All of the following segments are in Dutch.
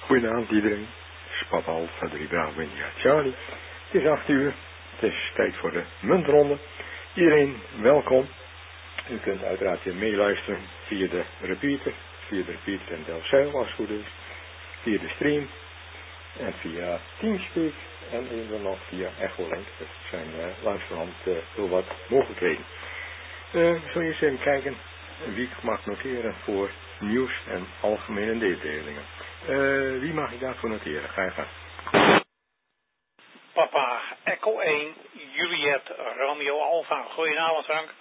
Goedenavond iedereen. Spat Alpha 3 Bravo India Charlie. Het is 8 uur. Het is tijd voor de muntronde. Iedereen welkom. U kunt uiteraard weer meeluisteren via de repeater en Delcel als het goed is. Via de stream. En via Teamspeak. En even nog via Echolink. Dat zijn langzamerhand heel wat mogelijkheden. Zullen we eens even kijken wie ik mag noteren voor nieuws en algemene mededelingen. Wie mag ik daarvoor noteren? Ga je gang. Papa Echo 1, Juliet Romeo Alpha. Goedenavond Frank.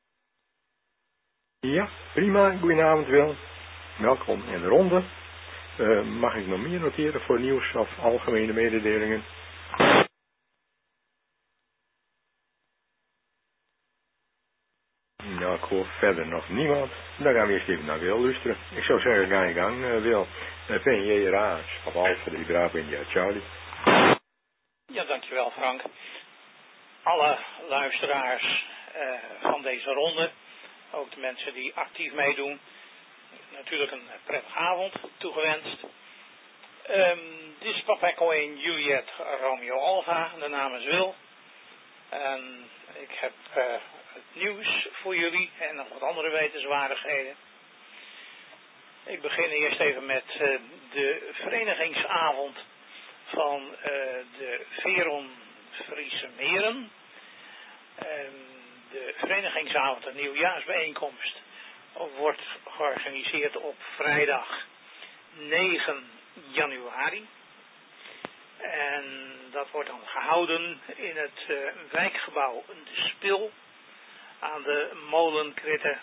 Ja, prima. Goedenavond Wil. Welkom in de ronde. Mag ik nog meer noteren voor nieuws of algemene mededelingen? Nou, ik hoor verder nog niemand. Dan gaan we eerst even naar Wil luisteren. Ik zou zeggen, ga je gang, Wil. PNJRA, Papa Alpha 3 Bravo India Charlie. Ja, dankjewel Frank. Alle luisteraars van deze ronde, ook de mensen die actief meedoen, natuurlijk een prettige avond toegewenst. Dit is Papa Echo 1 Juliet Romeo Alpha, de naam is Wil. En ik heb het nieuws voor jullie en nog wat andere wetenswaardigheden. Ik begin eerst even met de verenigingsavond van de Veron Friese Meren. De verenigingsavond, een nieuwjaarsbijeenkomst, wordt georganiseerd op vrijdag 9 januari. En dat wordt dan gehouden in het wijkgebouw De Spil aan de Molenkritte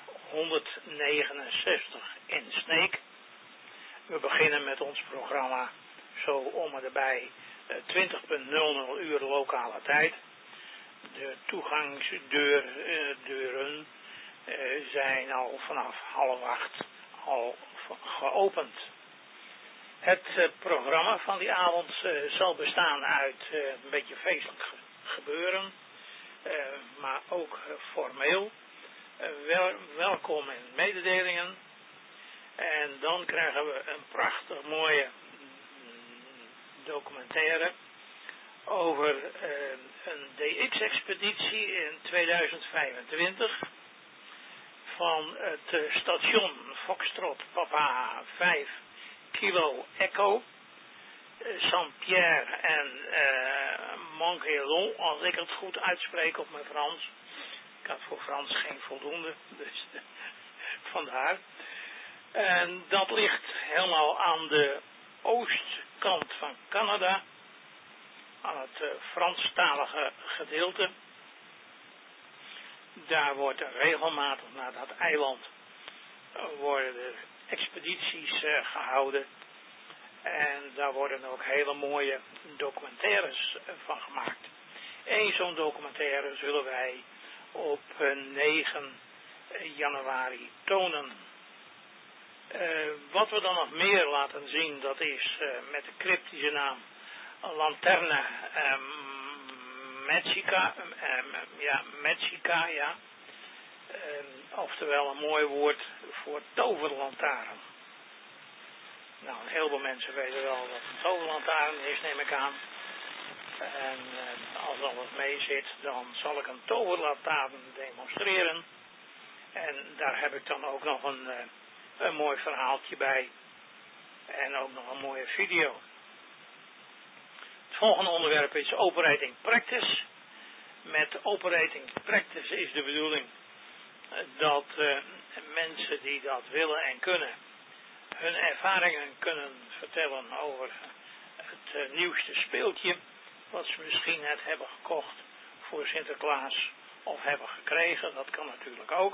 169 in Sneek. We beginnen met ons programma zo om en erbij 20:00 uur lokale tijd. De toegangsdeuren zijn al vanaf 7:30 al geopend. Het programma van die avond zal bestaan uit een beetje feestelijk gebeuren, maar ook formeel. Welkom in mededelingen. En dan krijgen we een prachtig mooie documentaire over een DX-expeditie in 2025 van het station Foxtrot Papa 5 Kilo Echo, Saint-Pierre en Montgelon, als ik het goed uitspreek op mijn Frans. Ik had voor Frans geen voldoende, dus vandaar. En dat ligt helemaal aan de oostkant van Canada, aan het Franstalige gedeelte. Daar wordt regelmatig naar dat eiland worden de expedities gehouden. En daar worden ook hele mooie documentaires van gemaakt. Eén zo'n documentaire zullen wij op 9 januari tonen. Wat we dan nog meer laten zien, dat is met de cryptische naam Lanterna Magica, ja. Oftewel een mooi woord voor toverlantaarn. Nou, een heleboel mensen weten wel wat een toverlantaarn is, neem ik aan. En als alles mee zit, dan zal ik een toverlantaarn demonstreren. En daar heb ik dan ook nog een mooi verhaaltje bij. En ook nog een mooie video. Het volgende onderwerp is Operating Practice. Met Operating Practice is de bedoeling dat mensen die dat willen en kunnen hun ervaringen kunnen vertellen over het nieuwste speeltje wat ze misschien net hebben gekocht voor Sinterklaas of hebben gekregen. Dat kan natuurlijk ook.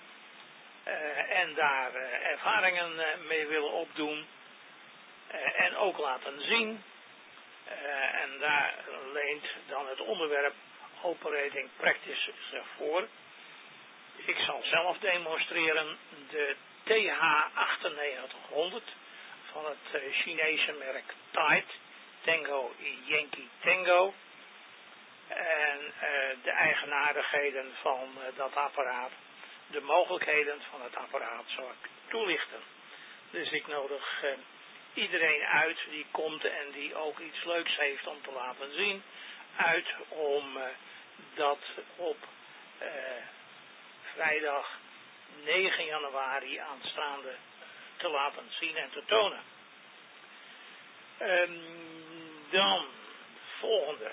En daar ervaringen mee willen opdoen en ook laten zien. En daar leent dan het onderwerp Operating Practice zich voor. Ik zal zelf demonstreren de TH9800 van het Chinese merk Tide, Tango Yankee Tango. En de eigenaardigheden van dat apparaat, de mogelijkheden van het apparaat zal ik toelichten. Dus ik nodig iedereen uit die komt en die ook iets leuks heeft om te laten zien, uit om dat op vrijdag 9 januari aanstaande te laten zien en te tonen. Dan volgende.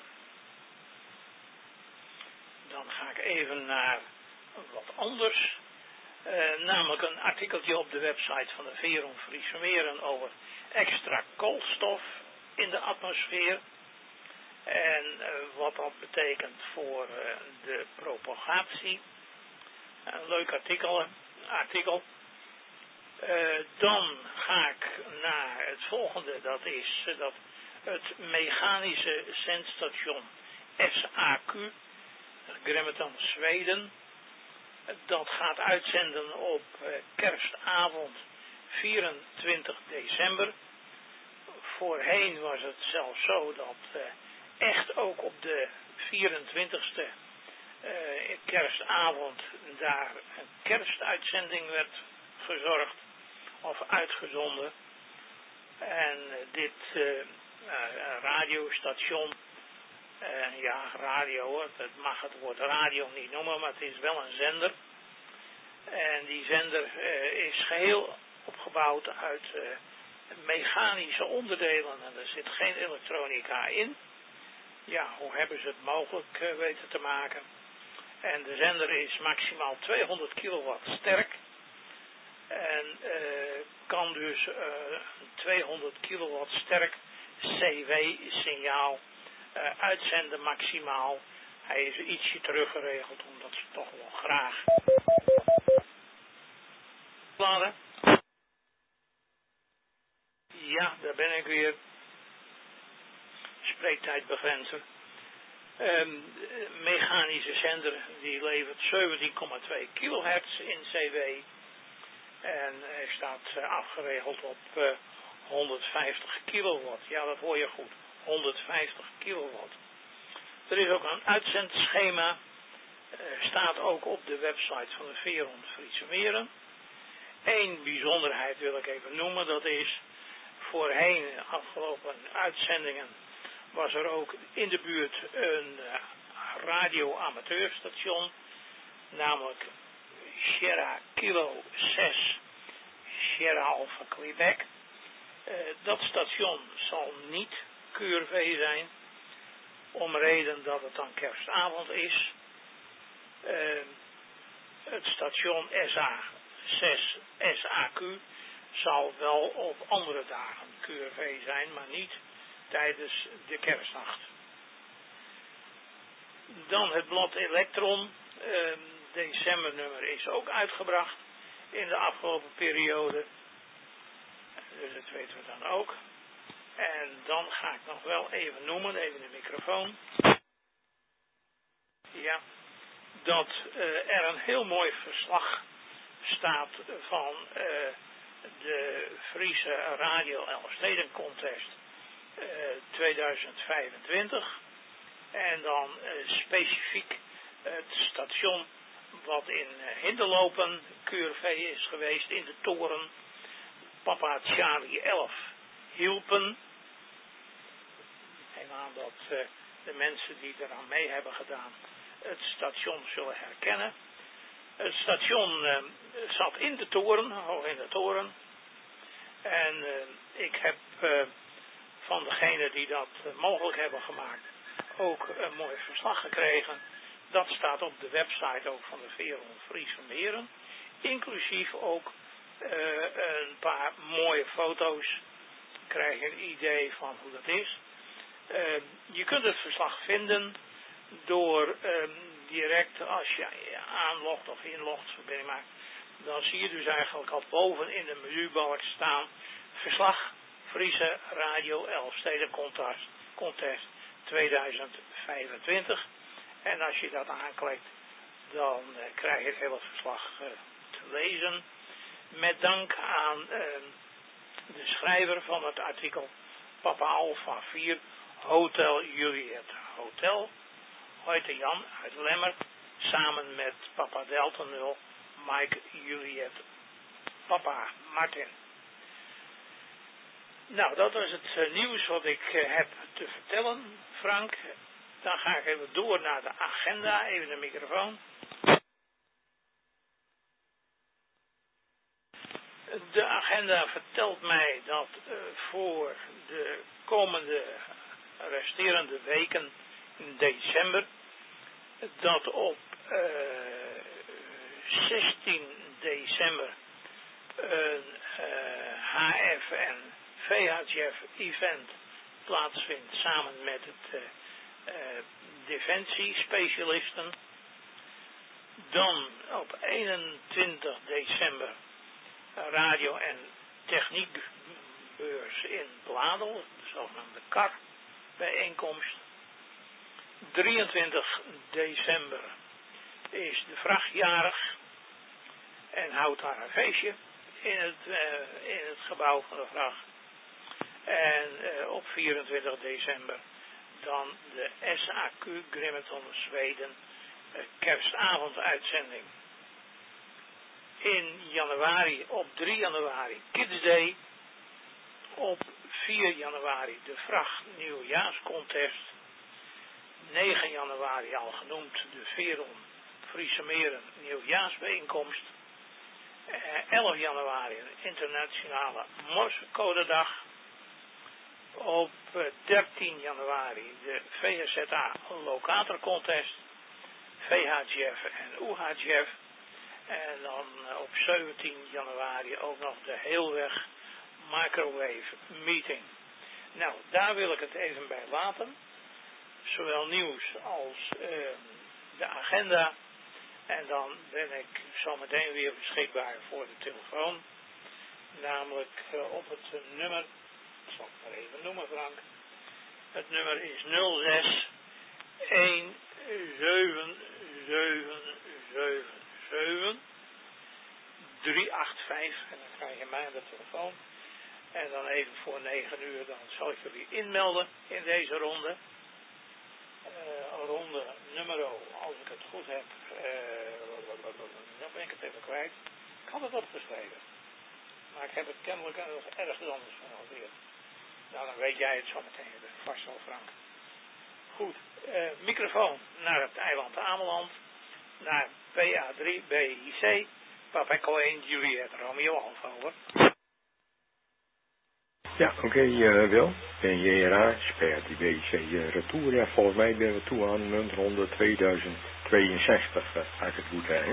Dan ga ik even naar wat anders. Namelijk een artikeltje op de website van de Veron Friese Meren over extra koolstof in de atmosfeer. En wat dat betekent voor de propagatie. Een leuk artikel. Dan ga ik naar het volgende. Dat is dat het mechanische zendstation SAQ, Grimeton, Zweden. Dat gaat uitzenden op kerstavond 24 december. Voorheen was het zelfs zo dat echt ook op de 24ste kerstavond daar een kerstuitzending werd verzorgd of uitgezonden. En dit radiostation, radio, het mag het woord radio niet noemen, maar het is wel een zender. En die zender is geheel opgebouwd uit mechanische onderdelen en er zit geen elektronica in. Ja, hoe hebben ze het mogelijk weten te maken? En de zender is maximaal 200 kilowatt sterk. En kan dus 200 kilowatt sterk CW-signaal uitzenden maximaal. Hij is ietsje teruggeregeld omdat ze toch wel graag laden. Ja, daar ben ik weer. Spreektijdbegrenzer. Mechanische zender die levert 17,2 kilohertz in CW. En hij staat afgeregeld op 150 kilowatt. Ja, dat hoor je goed. 150 kilowatt. Er is ook een uitzendschema. Staat ook op de website van de Veron Friese Meren. Eén bijzonderheid wil ik even noemen. Dat is voorheen, afgelopen uitzendingen, was er ook in de buurt een radio-amateurstation. Namelijk Sierra Kilo 6 Sierra Alpha Quebec. Dat station zal niet QRV zijn, om reden dat het dan kerstavond is. Het station SA6 SAQ zal wel op andere dagen QRV zijn, maar niet tijdens de kerstnacht. Dan het blad Elektron. Decembernummer is ook uitgebracht in de afgelopen periode. Dus dat weten we dan ook. En dan ga ik nog wel even noemen, even de microfoon. Ja, dat er een heel mooi verslag staat van de Friese Radio Elfsteden Contest 2025. En dan specifiek het station wat in Hinderlopen QRV is geweest in de toren. Papa Charlie 11 hielpen. Neem aan dat de mensen die eraan mee hebben gedaan het station zullen herkennen. Het station zat in de toren, hoog in de toren. En ik heb van degenen die dat mogelijk hebben gemaakt ook een mooi verslag gekregen. Dat staat op de website ook van de Veron Friese Meren. Inclusief ook een paar mooie foto's. Krijg je een idee van hoe dat is. Je kunt het verslag vinden door direct als je aanlogt of inlogt, verbinding maakt. Dan zie je dus eigenlijk al boven in de menubalk staan verslag Friese Radio Elfsteden Contest 2025. En als je dat aanklikt, dan krijg je het hele verslag te lezen. Met dank aan de schrijver van het artikel, Papa Alpha 4, Hotel Juliet Hotel, Hoyte Jan uit Lemmer, samen met Papa Delta 0, Mike Juliet, Papa Martin. Nou, dat was het nieuws wat ik heb te vertellen, Frank. Dan ga ik even door naar de agenda. Even de microfoon. De agenda vertelt mij dat voor de komende resterende weken in december, dat op 16 december een HF en VHF event plaatsvindt samen met het defensiespecialisten. Dan op 21 december radio- en techniekbeurs in Bladel, de zogenaamde KAR bijeenkomst. 23 december is de vracht jarig en houdt daar een feestje in het gebouw van de vracht. En op 24 december dan de SAQ Grimeton Zweden kerstavonduitzending. In januari, op 3 januari Kids Day. Op 4 januari de vracht nieuwjaarscontest. 9 januari al genoemd de Veron Friese Meren nieuwjaarsbijeenkomst. 11 januari een internationale Morsecodedag. Op 13 januari de VSZA Locator Contest. VHGF en UHGF. En dan op 17 januari ook nog de Heelweg Microwave Meeting. Nou, daar wil ik het even bij laten. Zowel nieuws als de agenda. En dan ben ik zometeen weer beschikbaar voor de telefoon. Namelijk op het nummer, ik zal het maar even noemen, Frank. Het nummer is 06 1777 385 en dan krijg je mij aan de telefoon. En dan even voor 9 uur, dan zal ik jullie inmelden in deze ronde. Ronde nummer, als ik het goed heb, dan ben ik het even kwijt. Ik had het opgeschreven. Maar ik heb het kennelijk ergens anders genoteerd. Nou, dan weet jij het zo meteen vast wel, Frank. Goed, microfoon naar het eiland Ameland. Naar PA3 BIC. Papa Echo 1 Juliet Romeo Alfa, over. Ja, oké, Wil. JRA, Sper, die BC retour. Ja, volgens mij ben we toe aan muntronde 2062, als ik het goed heb.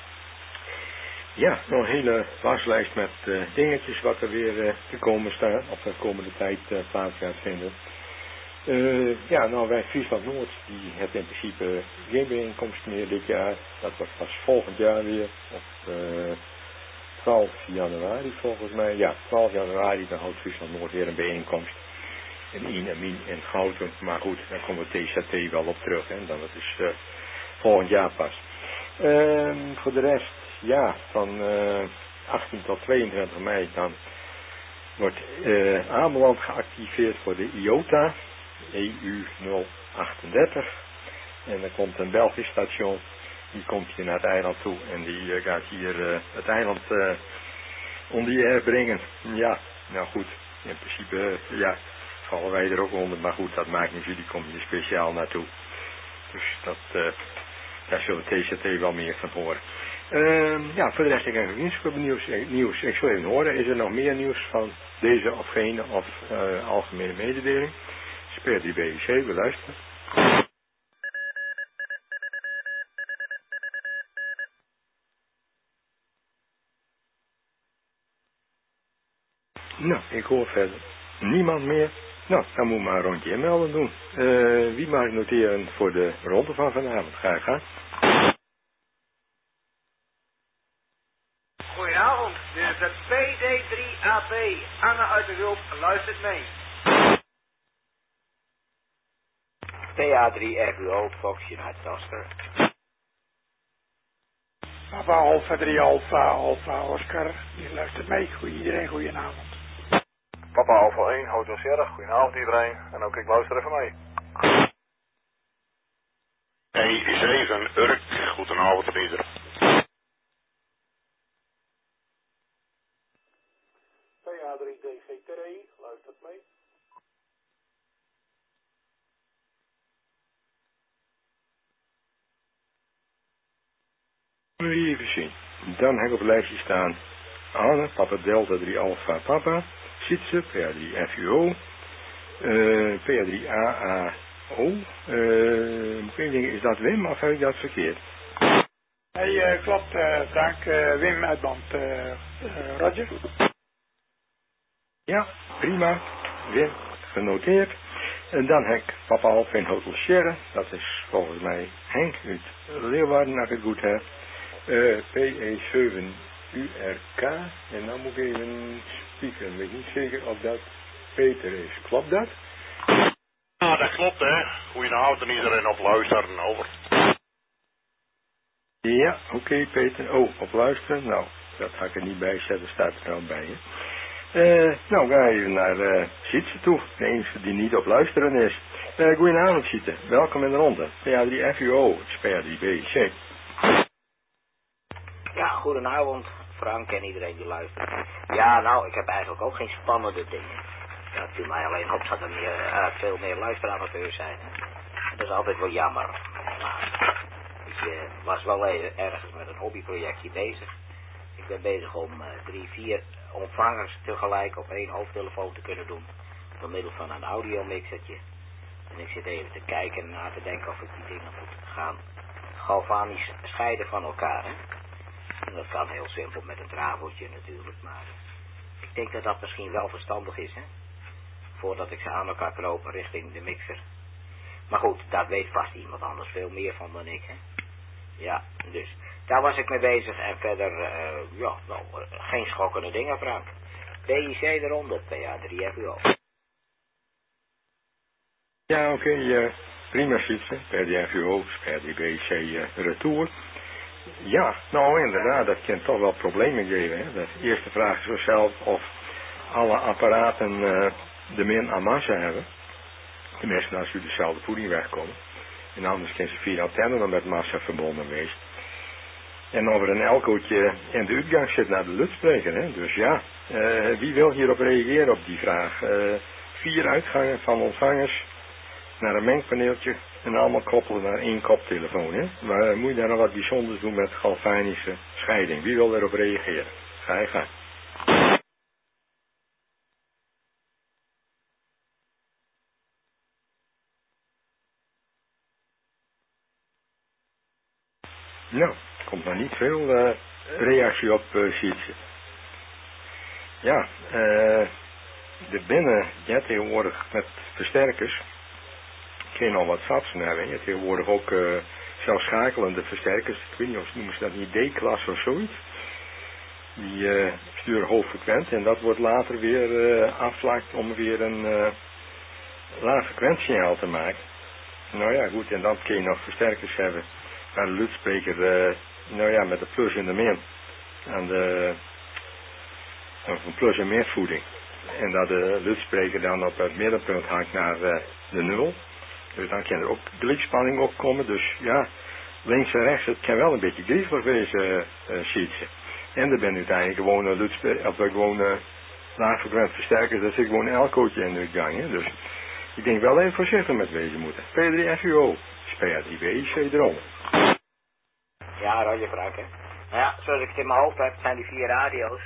Ja, nog een hele waslijst met dingetjes wat er weer te komen staat, of de komende tijd plaats gaat vinden. Ja, nou, wij Friesland Noord, die heeft in principe geen bijeenkomst meer dit jaar. Dat wordt pas volgend jaar weer, op 12 januari volgens mij. Ja, 12 januari, dan houdt Friesland Noord weer een bijeenkomst. In Ien en Gouten. Maar goed, dan komen we TZT wel op terug. Hè. Dan, dat is volgend jaar pas. Voor de rest, ja, van 18 tot 22 mei dan wordt Ameland geactiveerd voor de IOTA. EU 038. En dan komt een Belgisch station. Die komt hier naar het eiland toe. En die gaat hier het eiland onder je herbrengen. Ja, nou goed. In principe, ja, vallen wij er ook onder. Maar goed, dat maakt niet. Jullie komen hier speciaal naartoe. Dus dat, daar zullen TZT wel meer van horen. Ja, voor de rest, ik heb nog nieuws. Ik zal even horen. Is er nog meer nieuws van deze of gene of algemene mededeling? Speer die BIC, we luisteren. Nou, ik hoor verder niemand meer. Nou, dan moet maar een rondje inmelden doen. Wie mag noteren voor de ronde van vanavond? Ga ik gaan. Goedenavond, dit is het PD3AB. Anne uit de Hulp luistert mee. PA3RUO, Fox United Oscar. Papa Alfa 3 Alfa Oscar, die luistert mee. Iedereen goedenavond. Papa Alfa 1, Hotel Sierra, goedenavond iedereen. En ook ik luister even mee. E7 Urk, goedenavond iedereen. PA3 DGT, luister Even zien. Dan heb ik op het lijstje staan Anne, Papa Delta 3 Alpha Papa, Sietse, PA3 FUO, PA3 AAO. Moet ik even denken, is dat Wim of heb ik dat verkeerd? Hey, klopt, dank Wim uit Band. Roger? Ja, prima. Wim, genoteerd. En dan heb ik Papa Alpha in Hotel Sierra. Dat is volgens mij Henk uit Leeuwarden, als ik het goed heb. PE7URK. En dan moet ik even spieken. Ik weet niet zeker of dat Peter is. Klopt dat? Ja, dat klopt, hè. Goedenavond en iedereen op luisteren, over. Ja, oké, Peter. Oh, op luisteren. Nou, dat ga ik er niet bij zetten. Staat er nou bij, hè. Nou, ga even naar Sietse toe. De enige die niet op luisteren is. Goedenavond, Sietse. Welkom in de ronde. PA3 FUO, PA3BC. Ja, goedenavond Frank en iedereen die luistert. Ja, nou, ik heb eigenlijk ook geen spannende dingen. Ja, het viel mij alleen op dat er veel meer luisteramateurs zijn. Hè. Dat is altijd wel jammer. Maar ik was wel even ergens met een hobbyprojectje bezig. Ik ben bezig om 3, 4 ontvangers tegelijk op 1 hoofdtelefoon te kunnen doen. Door middel van een audiomixertje. En ik zit even te kijken en na te denken of ik die dingen moet gaan galvanisch scheiden van elkaar. Hè. En dat kan heel simpel met een draveltje natuurlijk, maar ik denk dat dat misschien wel verstandig is, hè. Voordat ik ze aan elkaar knoop richting de mixer. Maar goed, daar weet vast iemand anders veel meer van dan ik, hè. Ja, dus daar was ik mee bezig en verder, geen schokkende dingen, Frank. BIC eronder, PA3 FUO. Ja, oké, prima, Sietse. PA3 FUO, PA3BC retour. Ja, nou inderdaad, dat kan toch wel problemen geven. Hè? De eerste vraag is zichzelf of alle apparaten de min aan massa hebben. Tenminste, als u dezelfde voeding wegkomen. En anders kan ze via antennen dan met massa verbonden geweest. En of er een elkootje in de uitgang zit naar de luidspreker. Hè? Dus ja, wie wil hierop reageren op die vraag? 4 uitgangen van ontvangers naar een mengpaneeltje en allemaal koppelen naar 1 koptelefoon. Hè? Maar moet je daar nog wat bijzonders doen met galvanische scheiding? Wie wil daarop reageren? Ga je gang. Nou, komt maar niet veel reactie op Sietse. Ja, de binnen, ja, tegenwoordig met versterkers, kun je nog wat satsen hebben. Je hebt tegenwoordig ook zelfs schakelende versterkers. Ik weet niet of noemen ze dat niet D-klasse of zoiets. Die sturen hoogfrequent en dat wordt later weer afvlakt om weer een laag frequentiesignaal te maken. Nou ja, goed, en dan kun je nog versterkers hebben waar de luidspreker, met de plus en de min aan de een plus en min voeding. En dat de luidspreker dan op het middenpunt hangt naar de 0. Dus dan kan er ook glikspanning opkomen. Dus ja, links en rechts, het kan wel een beetje griezelig wezen, Sietse. En er ben uiteindelijk gewoon laagfrequent versterkers. Dat zit gewoon een elkootje in de gang. Hè? Dus ik denk wel even voorzichtig met wezen moeten. P3 FUO, PA3BC eronder. Ja, Roger Frank, hè. Nou ja, zoals ik het in mijn hoofd heb, zijn die 4 radio's.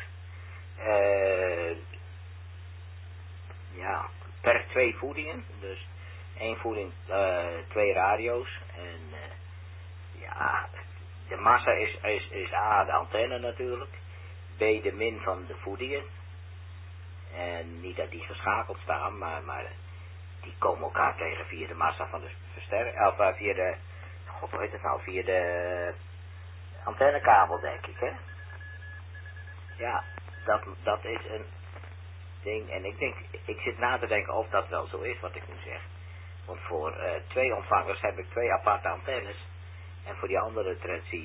Per 2 voedingen. Dus 1 voeding, 2 radio's. En de massa is A, de antenne natuurlijk. B, de min van de voedingen. En niet dat die geschakeld staan, maar die komen elkaar tegen via de massa van de versterker. Of via de, god weet het nou, via de antennekabel denk ik, hè. Ja, dat is een ding. En ik zit na te denken of dat wel zo is wat ik nu zeg. Want voor 2 ontvangers heb ik 2 aparte antennes. En voor die andere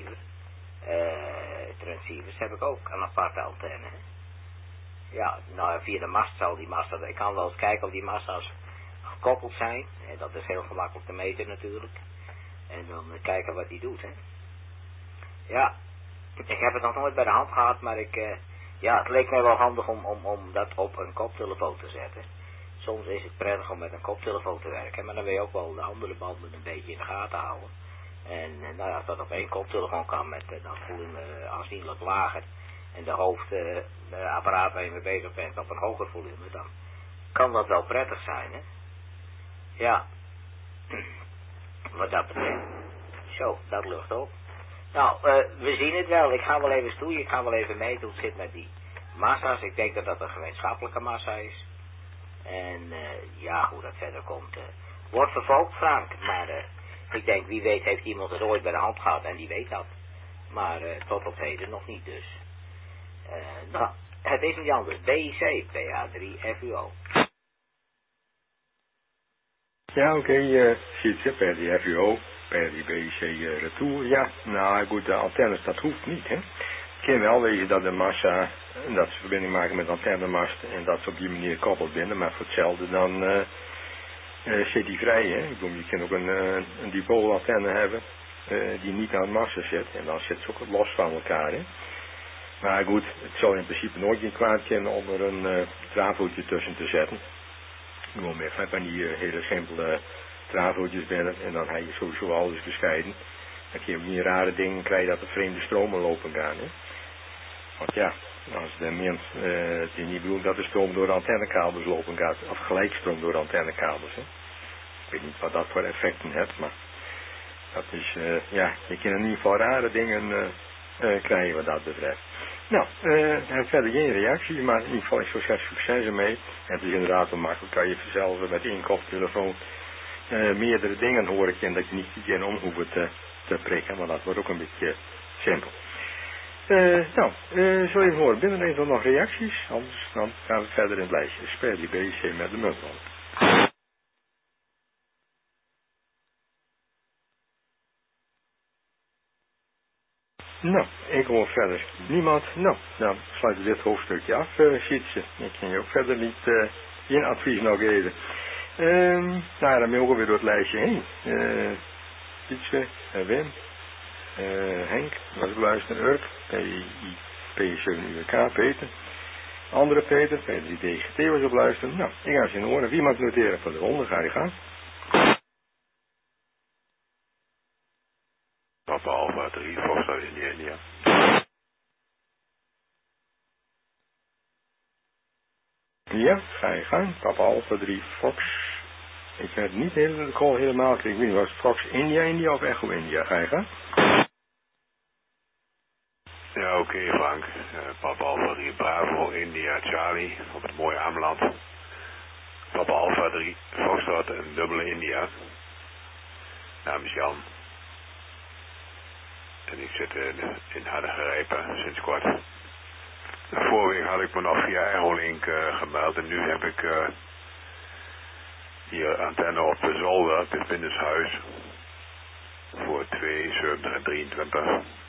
transceivers heb ik ook een aparte antenne. Ja, nou via de mast zal die massa, ik kan wel eens kijken of die massa's gekoppeld zijn. En dat is heel gemakkelijk te meten natuurlijk. En dan kijken wat die doet, hè. Ja, ik heb het nog nooit bij de hand gehad, maar het leek mij wel handig om dat op een koptelefoon te zetten. Soms is het prettig om met een koptelefoon te werken, maar dan wil je ook wel de andere banden een beetje in de gaten houden. En nou ja, als dat op één koptelefoon kan met dat volume aanzienlijk lager en de hoofdapparaat waar je mee bezig bent op een hoger volume, dan kan dat wel prettig zijn, hè? Ja, wat dat betreft. Zo, dat lucht op. Nou, we zien het wel. Ik ga wel even stoeien, ik ga wel even meten hoe het zit met die massa's. Ik denk dat dat een gemeenschappelijke massa is. En ja, hoe dat verder komt, wordt vervolgd, Frank. Maar ik denk, wie weet heeft iemand het ooit bij de hand gehad en die weet dat. Maar tot op heden nog niet dus. Nou, het is niet anders. BIC, PA3, FUO. Ja, oké, Sietse, per die FUO, per die BIC retour. Ja, nou goed, de antennes, dat hoeft niet, hè. Het kan wel wezen dat de massa, dat ze verbinding maken met de antennemast en dat ze op die manier koppeld binnen, maar voor hetzelfde dan zit die vrij, hè. Ik bedoel, je kan ook een dipoolantenne hebben die niet aan de massa zit en dan zit ze ook los van elkaar, hè. Maar goed, het zou in principe nooit niet kwaad kunnen om er een travootje tussen te zetten. Gewoon meer van die hele simpele travootjes binnen en dan heb je sowieso alles gescheiden. Dan kun je niet rare dingen krijgen dat er vreemde stromen lopen gaan, hè. Want ja, als de mens die niet bedoelt dat de stroom door de antennekabels lopen gaat, of gelijkstroom door de antennekabels, hè. Ik weet niet wat dat voor effecten heeft, maar dat is, ja, je kan in ieder geval rare dingen krijgen wat dat betreft. Nou, hij heeft verder geen reactie, maar in ieder geval is zo succes ermee. En het is inderdaad wel makkelijk, kan je zelf met één koptelefoon meerdere dingen horen en dat je niet iedereen om hoeft te prikken, maar dat wordt ook een beetje simpel. Nou, zo even horen, binnen er nog reacties, anders dan gaan we verder in het lijstje. Speel die BC met de muntrol. Nou, ik hoor verder niemand. Nou, dan sluiten we dit hoofdstukje af, Sietse. Ik kan je ook verder niet geen advies nog geven. Nou, dan mogen we weer door het lijstje heen. Sietse, Wim, Henk, was ik luisteren, Urk, P7UK, Peter. Andere Peter, Peter die DGT was op luisteren. Nou, ik ga eens in horen. Wie mag noteren voor de ronde? Ga je gaan. Papa Alpha 3, Foxtrot India. Ja, ga je gaan. Papa Alpha 3, Fox. Ik heb niet de call helemaal gekregen. Ik weet niet, was het Fox India of Echo India? Ga je gaan? Ja, oké, Frank. Papa Alpha 3, Bravo, India, Charlie, op het mooie Ameland. Papa Alpha 3, Foxtrot en dubbele India. Naam is Jan. En ik zit in Hardergrijpen sinds kort. Vorige week had ik me nog via Aerolink gemeld en nu heb ik hier antenne op de zolder, het binnenshuis, voor 2, 70 en 23.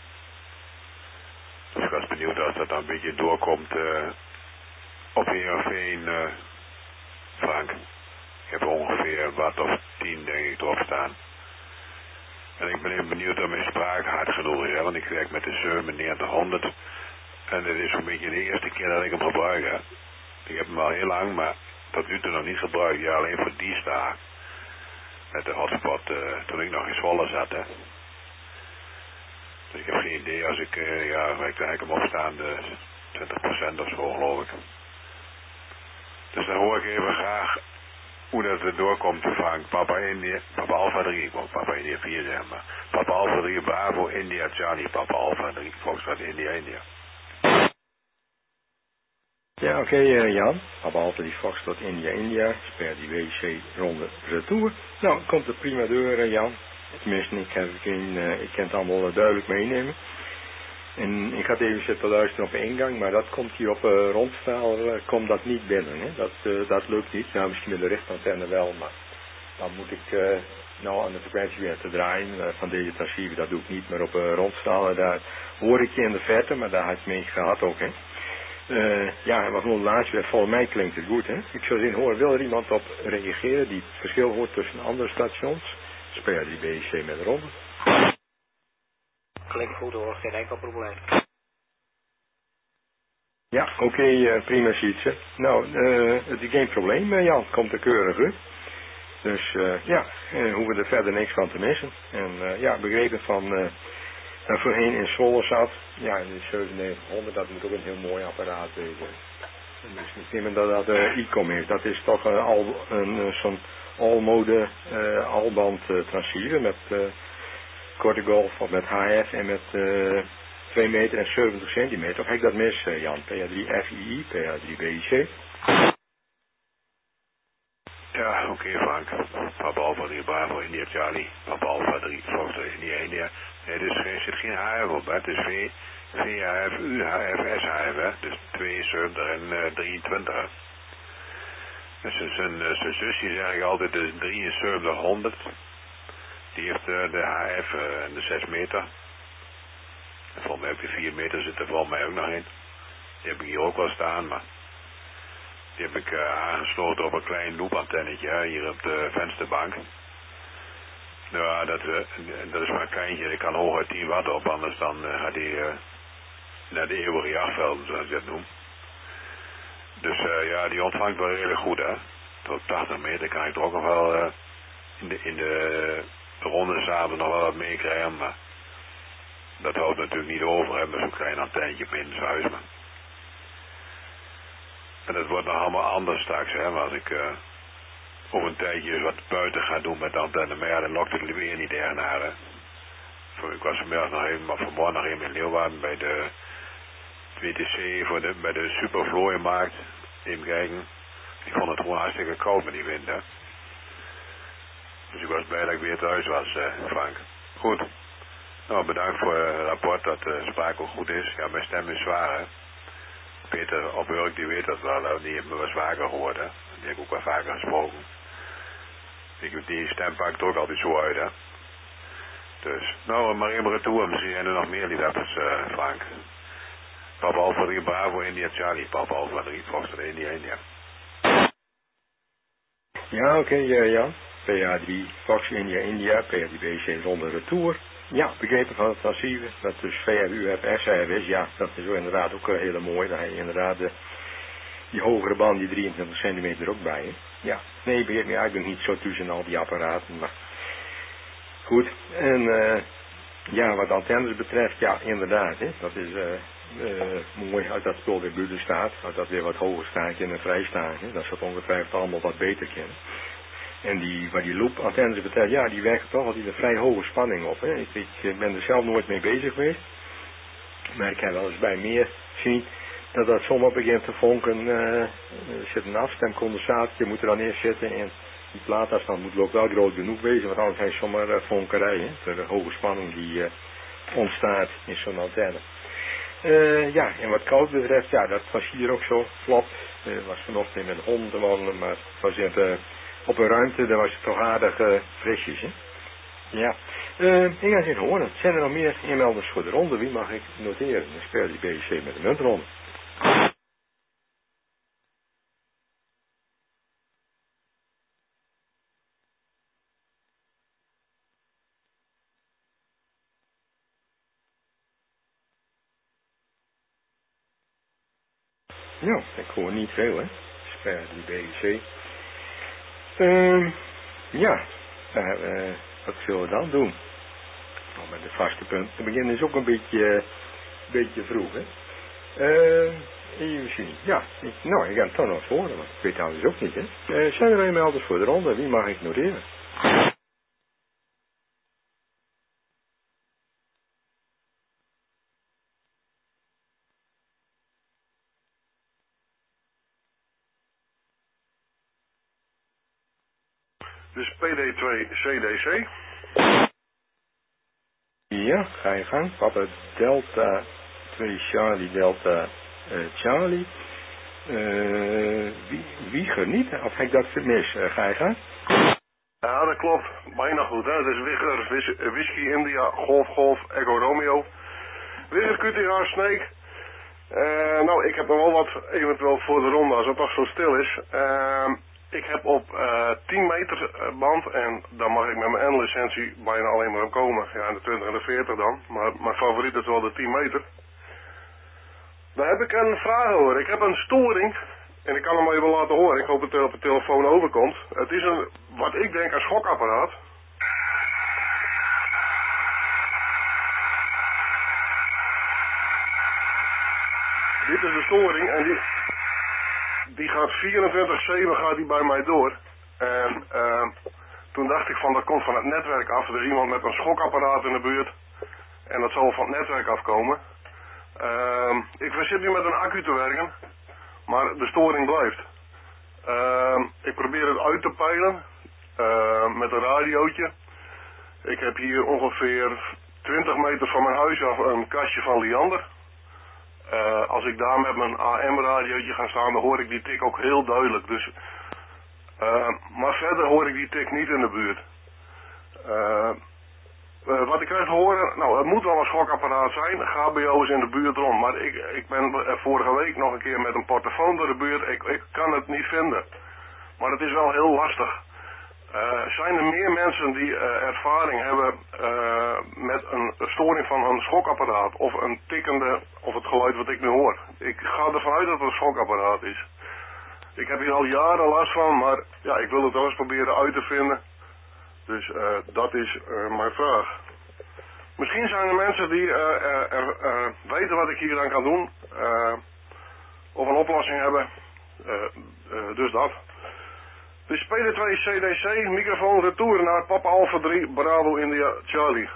Dus ik was benieuwd als dat dan een beetje doorkomt op Heerenveen, Frank. Ik heb ongeveer wat of 10 denk ik erop staan. En ik ben even benieuwd of mijn spraak hard genoeg is, hè? Want ik werk met de 9700. En dit is zo'n beetje de eerste keer dat ik hem gebruik, hè. Ik heb hem al heel lang, maar tot nu toe nog niet gebruikt. Ja, alleen voor die sta. Met de hotspot toen ik nog in Zwolle zat, hè. Dus ik heb geen idee als ik, waar ik hem opstaan, de 20% of zo, geloof ik. Dus dan hoor ik even graag hoe dat er doorkomt te Frank. Papa Alpha 3, ik wou Papa India 4 zeggen, maar Papa Alpha 3, Bravo, India, Charlie, Papa Alpha 3, Foxtrot, India, India. Ja, oké, Jan. Papa Alpha 3, Foxtrot, India, India. Sper die WC ronde retour. Nou, komt er prima door, Jan. Tenminste, ik kan het allemaal duidelijk meenemen. En ik had even zitten luisteren op ingang, maar dat komt hier op rondstaal, komt dat niet binnen. Hè? Dat lukt niet. Nou, misschien met de richtantenne wel, maar dan moet ik nou aan de frequentie weer te draaien van deze transceiver. Dat doe ik niet, maar op rondstaal, daar hoor ik je in de verte, maar daar had je mee gehad ook, hè. Ja, maar gewoon laatst weer, volgens mij klinkt het goed, hè. Ik zou zien, hoor, wil er iemand op reageren die het verschil hoort tussen andere stations? Speel die BC met ronde. Klinkt goed hoor, geen enkel probleem. Ja, oké, prima Sietse. Nou, het is geen probleem, Jan, komt er keurig uit. Dus hoeven er verder niks van te missen. En begrepen van voorheen in Zwolle zat, ja, in de 9700, dat moet ook een heel mooi apparaat wezen. Dus niet nemen dat dat ICOM is. Dat is toch zo'n all-mode alband transceiver met korte golf of met HF en met 2 meter en 70 centimeter. Of heb ik dat mis, Jan? PA3 FII, PA3 BIC? Ja, oké, Frank. Papa Alpha 3 Bravo India Charlie. Papa Alpha 3 Foxtrot India. Nee, dus er zit geen HF op, hè. Het is VHF, UHF, SHF, hè. Dus 72 en 23, hè. Dus zijn zus, die zeg ik altijd, is 7300. Die heeft de HF en de 6 meter. En volgens mij ook de 4 meter zit er volgens mij ook nog in. Die heb ik hier ook wel staan, maar die heb ik aangesloten op een klein loopantennetje hier op de vensterbank. Nou, dat is maar een kleintje. Ik kan hooguit 10 watt op, anders dan gaat hij naar de eeuwige jachtvelden, zoals je dat noemt. Dus die ontvangt wel redelijk goed, hè. Tot 80 meter kan ik er ook nog wel in de ronde s'avonds nog wel wat meekrijgen, maar dat houdt natuurlijk niet over, hè, met zo'n klein antennetje binnen het huis, maar. En dat wordt nog allemaal anders straks, hè, maar als ik over een tijdje eens wat buiten ga doen met de antenne, maar ja, dan lokt het weer niet ernaar, hè. Ik was vanmiddag nog even, maar vanmorgen nog even in Leeuwarden bij de WTC bij de Supervlooienmarkt. Even kijken. Ik vond het gewoon hartstikke koud met die wind, hè. Dus ik was blij dat ik weer thuis was, Frank. Goed. Nou, bedankt voor het rapport dat de spraak ook goed is. Ja, mijn stem is zwaar, hè. Peter op Urk, die weet dat wel, hè. Die heeft me wel vaker gehoord, hè. Die heb ik ook wel vaker gesproken. Die stem pakt ook altijd zo uit, hè. Dus, nou, maar even retour. Misschien zijn er nog meer liefhebbers, Frank. Papa Alpha 3 Bravo India Charlie. Papa Alpha 3 Foxtrot India. Ja, oké, Jan. PA3 Fox India, PA3 BC zonder retour. Ja, begrepen van het transceiver. Dat dus VF, UF, SHF is. Ja, dat is ook inderdaad ook heel mooi. Daar heb je inderdaad die hogere band, die 23 centimeter er ook bij. Hè? Ja, nee, begreep me eigenlijk niet zo tussen al die apparaten. Maar goed. En wat antennes betreft, ja, inderdaad. Hè, dat is mooi uit dat spul weer buiten staat. Uit dat weer wat hoger staat en een vrijstaatje. Dat zou het ongetwijfeld allemaal wat beter kennen. En wat die loopantennes betreft, ja, die werken toch altijd een vrij hoge spanning op. Hè. Ik ben er zelf nooit mee bezig geweest. Maar ik heb wel eens bij meer gezien dat zomaar begint te vonken. Er zit een afstemcondensator, je moet er dan eerst zitten. En die plaatafstand moet ook wel groot genoeg wezen, want anders heeft zomaar vonkerij. Hè, voor de hoge spanning die ontstaat in zo'n antenne. En wat koud betreft, ja, dat was hier ook zo. Flop. Was vanochtend met honden te wandelen, maar het was op een ruimte, daar was het toch aardig frisjes, hè? Ja. Ik ga eens even horen. Zijn er nog meer inmelders voor de ronde? Wie mag ik noteren? Dan speel die BC met de muntronde. Nou, ik hoor niet veel, hè? Spel die BC. Wat zullen we dan doen? Nou, met de vaste punt. Het begin is ook een beetje vroeg, hè. Even zien. Ja, ik ga het toch nog eens horen, want ik weet het anders ook niet, hè. Zijn er inmelders voor de ronde? Wie mag ik noteren? Dus PD2 CDC. Ja, ga je gang. Papa Delta 2 Charlie Delta Charlie. Wie geniet? Of heb ik dat mis? Ga je gang? Ja, dat klopt. Bijna goed, hè. Het is Wigger, Whisky India, Golf, Echo Romeo. Wigger, QTH, Snake. Ik heb nog wel wat eventueel voor de ronde, als het toch zo stil is. Ik heb op 10 meter band en dan mag ik met mijn N-licentie bijna alleen maar op komen. Ja, de 20 en de 40 dan. Maar mijn favoriet is wel de 10 meter. Daar heb ik een vraag over. Ik heb een storing En ik kan hem even laten horen. Ik hoop dat het op de telefoon overkomt. Het is een, wat ik denk, een schokapparaat. Dit is de storing en die gaat 24/7 gaat die bij mij door. En toen dacht ik van dat komt van het netwerk af. Er is iemand met een schokapparaat in de buurt. En dat zal van het netwerk afkomen. Ik zit nu met een accu te werken. Maar de storing blijft. Ik probeer het uit te peilen. Met een radiootje. Ik heb hier ongeveer 20 meter van mijn huis af een kastje van Liander. Als ik daar met mijn AM-radiootje ga staan, dan hoor ik die tik ook heel duidelijk. Dus, maar verder hoor ik die tik niet in de buurt. Wat ik krijg te horen, nou het moet wel een schokapparaat zijn, GBO is in de buurt rond. Maar ik ben vorige week nog een keer met een portofoon door de buurt, ik kan het niet vinden. Maar het is wel heel lastig. Zijn er meer mensen die ervaring hebben met een storing van een schokapparaat of een tikkende, of het geluid wat ik nu hoor? Ik ga ervan uit dat het een schokapparaat is. Ik heb hier al jaren last van, maar ja, ik wil het wel eens proberen uit te vinden. Dus dat is mijn vraag. Misschien zijn er mensen die weten wat ik hier aan kan doen, of een oplossing hebben. Dus dat. Dus PD2 CDC, microfoon retour naar Papa Alpha 3, Bravo India Charlie.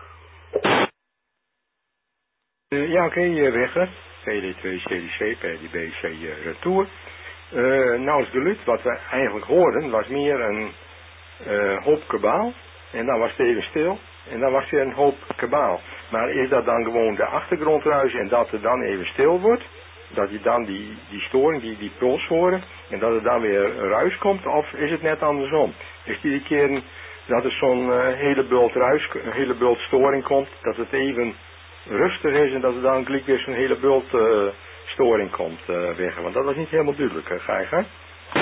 Ja, oké, Wegger. PD2 CDC, PDBC retour. Nou, het geluid wat we eigenlijk hoorden was meer een hoop kabaal. En dan was het even stil. En dan was er een hoop kabaal. Maar is dat dan gewoon de achtergrondruis en dat het dan even stil wordt? Dat je dan die storing, die puls horen en dat er dan weer ruis komt? Of is het net andersom? Is die keer dat er zo'n hele bult storing komt, dat het even rustig is en dat er dan gelijk weer zo'n hele bult storing komt weg? Want dat was niet helemaal duidelijk, ga je gang?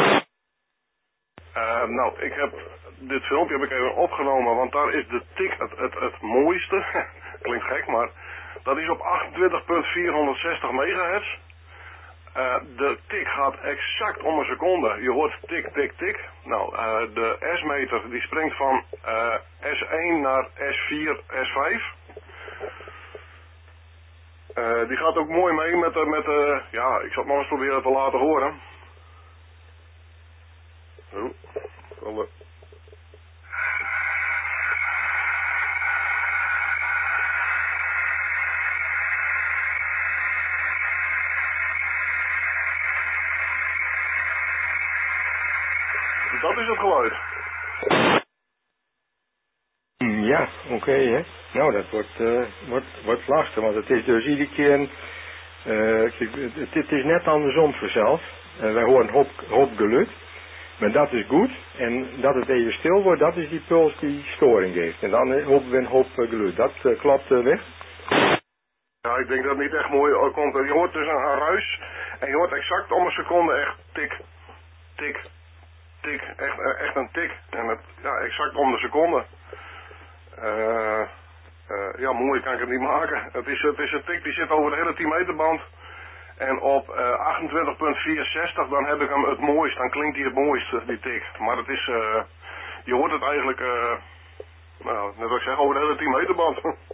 Nou, dit filmpje heb ik even opgenomen, want daar is de tik het mooiste. Klinkt gek, maar dat is op 28.460 megahertz. De tik gaat exact om een seconde. Je hoort tik, tik, tik. Nou, de S-meter die springt van S1 naar S4, S5. Die gaat ook mooi mee met ja, ik zal het nog eens proberen te laten horen. Dat is het geluid. Ja, oké, hè. Nou, dat wordt lastig, want het is dus iedere keer, het is net andersom vanzelf. Wij horen een hoop geluid, maar dat is goed. En dat het even stil wordt, dat is die puls die storing geeft. En dan hopen we een hoop geluid. Dat klopt weg. Ja, ik denk dat het niet echt mooi komt. Je hoort dus een ruis en je hoort exact om een seconde echt tik, tik, tik. Echt een tik. En het, ja, exact om de seconde. Ja, mooi kan ik het niet maken. Het is een tik die zit over de hele 10 meter band. En op 28.460 dan heb ik hem het mooist. Dan klinkt hij het mooiste, die tik. Maar het is, je hoort het eigenlijk, nou, net wat ik zeg, over de hele 10 meter band.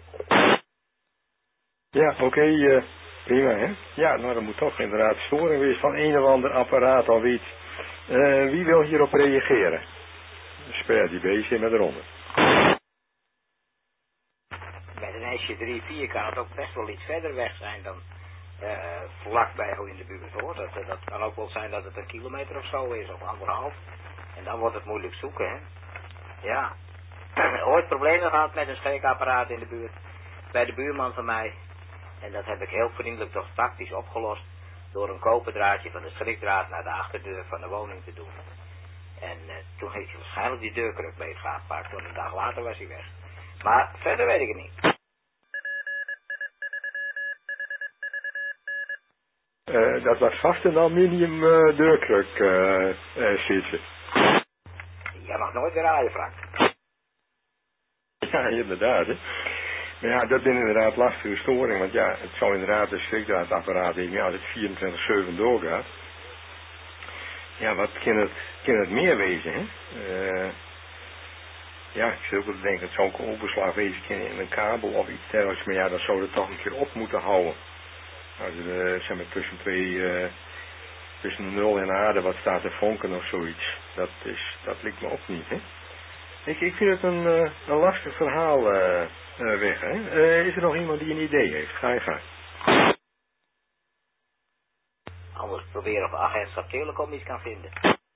Ja, oké, prima, hè. Ja, nou, dan moet toch inderdaad storing wezen van een of ander apparaat of iets. Wie wil hierop reageren? Sper die bezig met eronder. Met een SJ3-4 kan het ook best wel iets verder weg zijn dan vlakbij hoe in de buurt hoor. Dat kan ook wel zijn dat het 1 kilometer of zo is, of 1,5. En dan wordt het moeilijk zoeken, hè. Ja. Ooit problemen gehad met een steekapparaat in de buurt. Bij de buurman van mij. En dat heb ik heel vriendelijk toch tactisch opgelost. Door een koperdraadje van de schrikdraad naar de achterdeur van de woning te doen. En toen heeft hij waarschijnlijk die deurkruk mee gepakt. Want een dag later was hij weg. Maar verder weet ik het niet. Dat was vast een aluminium deurkruk zitten. Jij mag nooit weer rijden, Frank. Ja, inderdaad, hè. Maar ja, dat is inderdaad lastige storing, want ja, het zou inderdaad een schrikdraadapparaat zijn, ja, als het 24/7 doorgaat. ja, wat kan het meer wezen, hè? Ja, ik zit ook te denken, het zou ook een overslag wezen kunnen in een kabel of iets dergelijks, maar ja, dat zou er toch een keer op moeten houden. Als er, zeg maar, tussen de 0 en aarde wat staat te vonken of zoiets, dat lijkt me ook niet, hè? Ik vind het een lastig verhaal, weg, hè? Is er nog iemand die een idee heeft? Ga je gang. Anders proberen of agentschap Telecom iets kan vinden.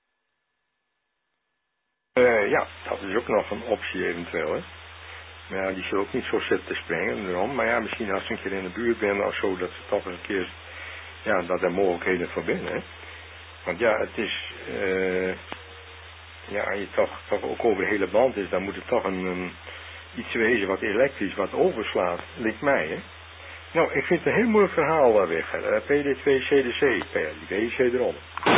Ja, dat is ook nog een optie eventueel, hè. Maar ja, die zullen ook niet zo zitten te springen erom. Maar ja, misschien als ze een keer in de buurt bent of zo, dat ze toch eens een keer, ja, dat er mogelijkheden voor binnen, hè. Want ja, het is, ja, als je toch ook over de hele band is, dan moet het toch iets wezen wat elektrisch, wat overslaat, lijkt mij, hè. Nou, ik vind het een heel moeilijk verhaal, Wigger. PD2CDC, PLIBC erom.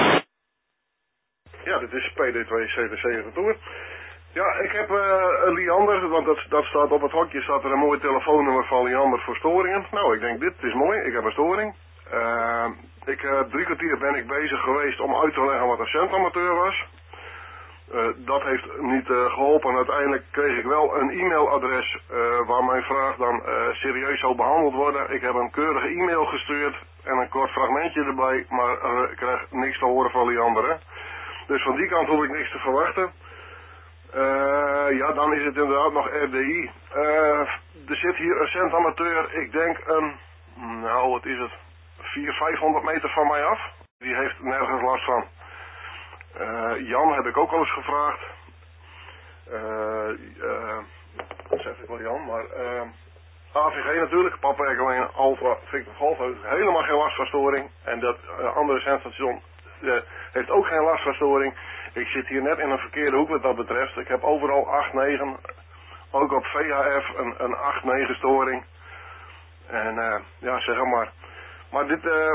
Ja, dit is PD2CDC retour. Ja, ik heb Liander, want dat staat op het hokje, staat er een mooi telefoonnummer van Liander voor storingen. Nou, ik denk dit is mooi, ik heb een storing. 3 kwartier ben ik bezig geweest om uit te leggen wat een centamateur was. Dat heeft niet geholpen. Uiteindelijk kreeg ik wel een e-mailadres waar mijn vraag dan serieus zou behandeld worden. Ik heb een keurige e-mail gestuurd en een kort fragmentje erbij, maar ik krijg niks te horen van Liander, hè. Dus van die kant hoef ik niks te verwachten. Ja, dan is het inderdaad nog RDI. Er zit hier een centamateur, ik denk nou wat is het, 400-500 meter van mij af. Die heeft nergens last van. Jan heb ik ook al eens gevraagd. Zeg ik wel Jan, maar AVG natuurlijk, Papa Echo Alpha Victor Golf heeft helemaal geen last van storing. En dat andere zendstation heeft ook geen last van storing. Ik zit hier net in een verkeerde hoek wat dat betreft. Ik heb overal 8-9, ook op VHF een 8-9 storing. En ja, zeg maar. Maar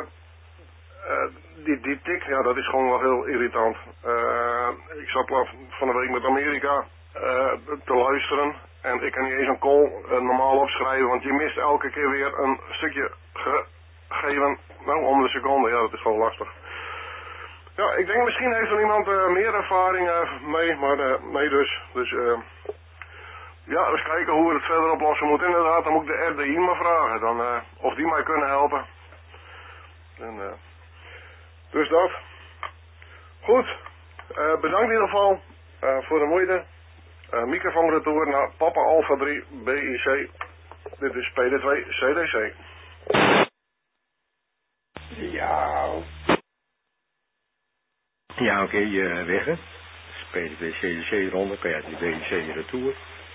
die tik, ja, dat is gewoon wel heel irritant. Ik zat van de week met Amerika te luisteren. En ik kan niet eens een call normaal opschrijven, want je mist elke keer weer een stukje gegeven. Nou, om de seconde, ja, dat is gewoon lastig. Ja, ik denk misschien heeft er iemand meer ervaring mee, maar nee dus. Dus ja, eens kijken hoe we het verder oplossen moeten. Inderdaad, dan moet ik de RDI maar vragen, dan, of die mij kunnen helpen. En, dus dat. Goed, bedankt in ieder geval voor de moeite. Microfoon retour naar Papa Alpha 3 BIC. Dit is PD2 CDC. Ja. Ja, oké, Wigger. PD2 CDC ronde, PD2 BIC retour.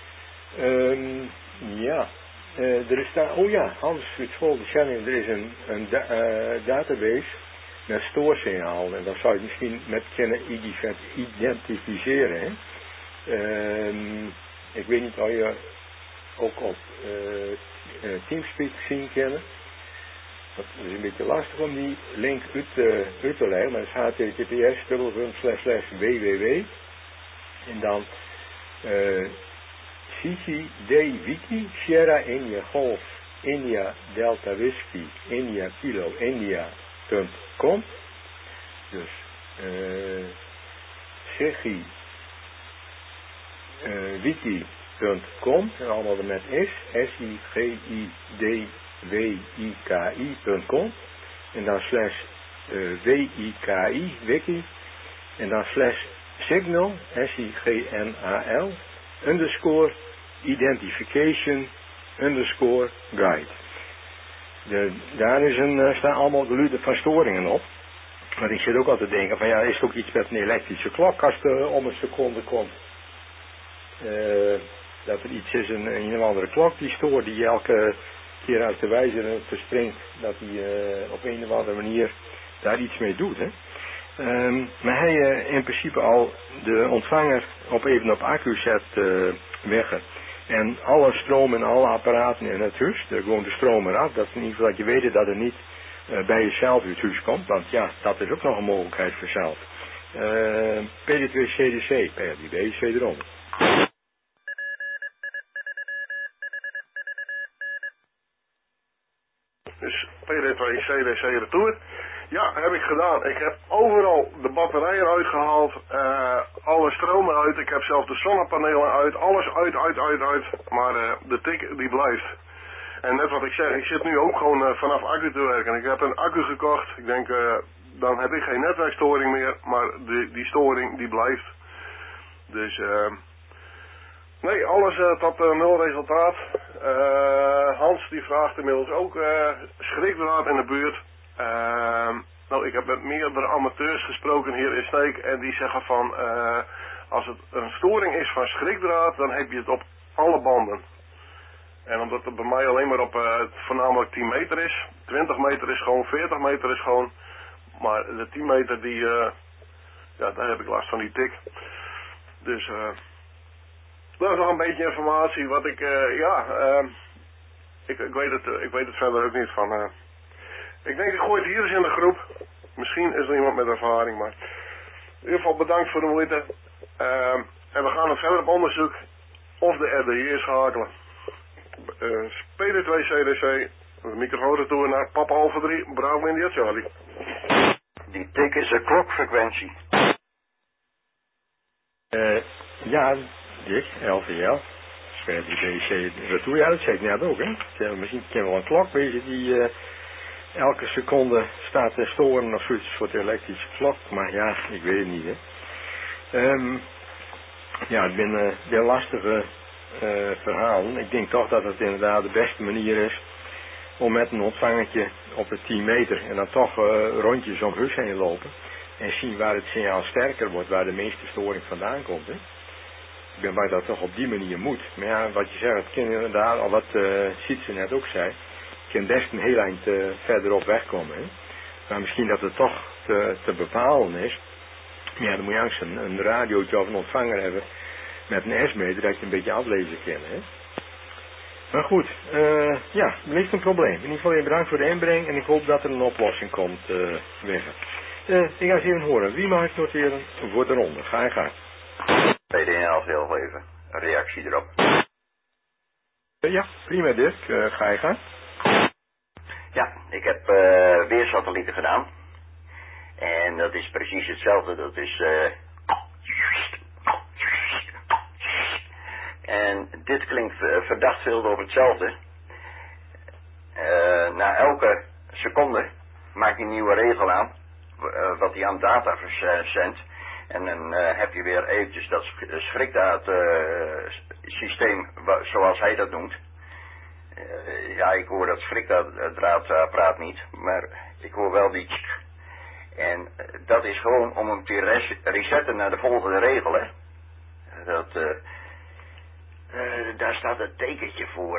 Ja, er is daar, oh ja, Hans, het volgende Shannon, er is een database met stoorsignaal en dat zou je misschien met kunnen identificeren, hè. Ik weet niet of je ook op Teamspeak zien kennen. Dat is een beetje lastig om die link uit te leggen, maar het is https://www en dan CCD-Wiki, Sierra India Golf, India Delta Whisky, India Kilo, India.com. Dus wiki.com en allemaal met SIGIDWIKI.com en dan /WIKI, wiki, en dan /signal, SIGNAL, _identification _guide. Daar staan allemaal de luiden van storingen op. Maar ik zit ook altijd te denken van ja, is het ook iets met een elektrische klok als er om een seconde komt. Dat er iets is, een andere klok die stoort, die elke keer uit de wijzer verspringt, dat die op een of andere manier daar iets mee doet. Hè? Maar hij in principe al de ontvanger even op accu zet weg. En alle stroom en alle apparaten in het huis, gewoon de stroom eraf, dat in ieder geval dat je weet dat het niet bij jezelf uit het huis komt, want ja, dat is ook nog een mogelijkheid voor zelf. PD2 CDC, PLIBC erom. Dus PD2 CDC retour. Ja, heb ik gedaan. Ik heb overal de batterijen uitgehaald, alle stromen uit. Ik heb zelfs de zonnepanelen uit, alles uit. Maar de tik die blijft. En net wat ik zeg, ik zit nu ook gewoon vanaf accu te werken. Ik heb een accu gekocht. Ik denk, dan heb ik geen netwerkstoring meer, maar die storing die blijft. Dus, nee, alles tot nul resultaat. Hans die vraagt inmiddels ook schrikdraad in de buurt. Nou, ik heb met meerdere amateurs gesproken hier in Sneek en die zeggen van, als het een storing is van schrikdraad, dan heb je het op alle banden. En omdat het bij mij alleen maar op voornamelijk 10 meter is, 20 meter is gewoon, 40 meter is gewoon, maar de 10 meter die, ja, daar heb ik last van die tik. Dus, dat is nog een beetje informatie wat ik, ik weet het verder ook niet van. Ik denk ik gooi het hier eens in de groep. Misschien is er iemand met ervaring, maar in ieder geval bedankt voor de moeite. En we gaan het verder op onderzoek of de RDI schakelen. PD2CDC, de microfoon retour naar Papa Alpha 3, Bravo India Charlie. Die tik is een klokfrequentie. Ja, Dick, LVL. Sper die DC retour, ja dat zei ik net ook, hè. Misschien kan wel een klok wezen die elke seconde staat te storen of zoiets voor de elektrische klok, maar ja, ik weet het niet, hè. Ja, het zijn weer lastige verhalen. Ik denk toch dat het inderdaad de beste manier is om met een ontvangertje op de 10 meter en dan toch rondjes om huis heen lopen en zien waar het signaal sterker wordt, waar de meeste storing vandaan komt, hè. Ik ben bang dat het toch op die manier moet. Maar ja, wat je zegt, het kan inderdaad, al wat Sietse net ook zei, kan best een heel eind verderop wegkomen, hè. Maar misschien dat het toch te bepalen is. Maar ja, dan moet je eigenlijk een radiootje of een ontvanger hebben met een S-meter dat je een beetje aflezen kan, hè. Maar goed, ja, er ligt een probleem. In ieder geval bedankt voor de inbreng en ik hoop dat er een oplossing komt, weg. Ik ga eens even horen. Wie mag ik noteren voor de ronde? Ga je gang. PDNL heel even. Een reactie erop. Ja, prima Dirk. Ga je gang. Ja, ik heb weer satellieten gedaan. En dat is precies hetzelfde. Dat is en dit klinkt verdacht veel over hetzelfde. Na elke seconde maakt hij een nieuwe regel aan. Wat hij aan data zendt. En dan heb je weer eventjes dat schrikdraadsysteem zoals hij dat noemt. Ja, ik hoor dat schrikdraadapparaat niet. Maar ik hoor wel die tsk. En dat is gewoon om hem te resetten naar de volgende regel, hè. Daar staat een tekentje voor.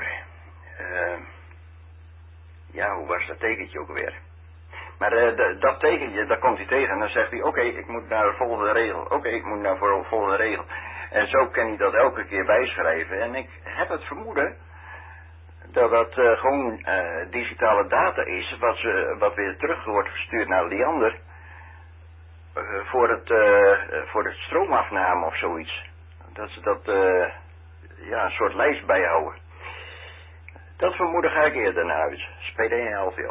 Ja, hoe was dat tekentje ook weer? Maar dat tekentje, daar komt hij tegen en dan zegt hij, oké, ik moet naar de volgende regel. Oké, ik moet naar de volgende regel. En zo kan hij dat elke keer bijschrijven. En ik heb het vermoeden dat dat gewoon digitale data is, wat weer terug wordt verstuurd naar Liander. Voor het stroomafname of zoiets. Dat ze dat, een soort lijst bijhouden. Dat vermoeden ga ik eerder naar huis. SPD en LVL.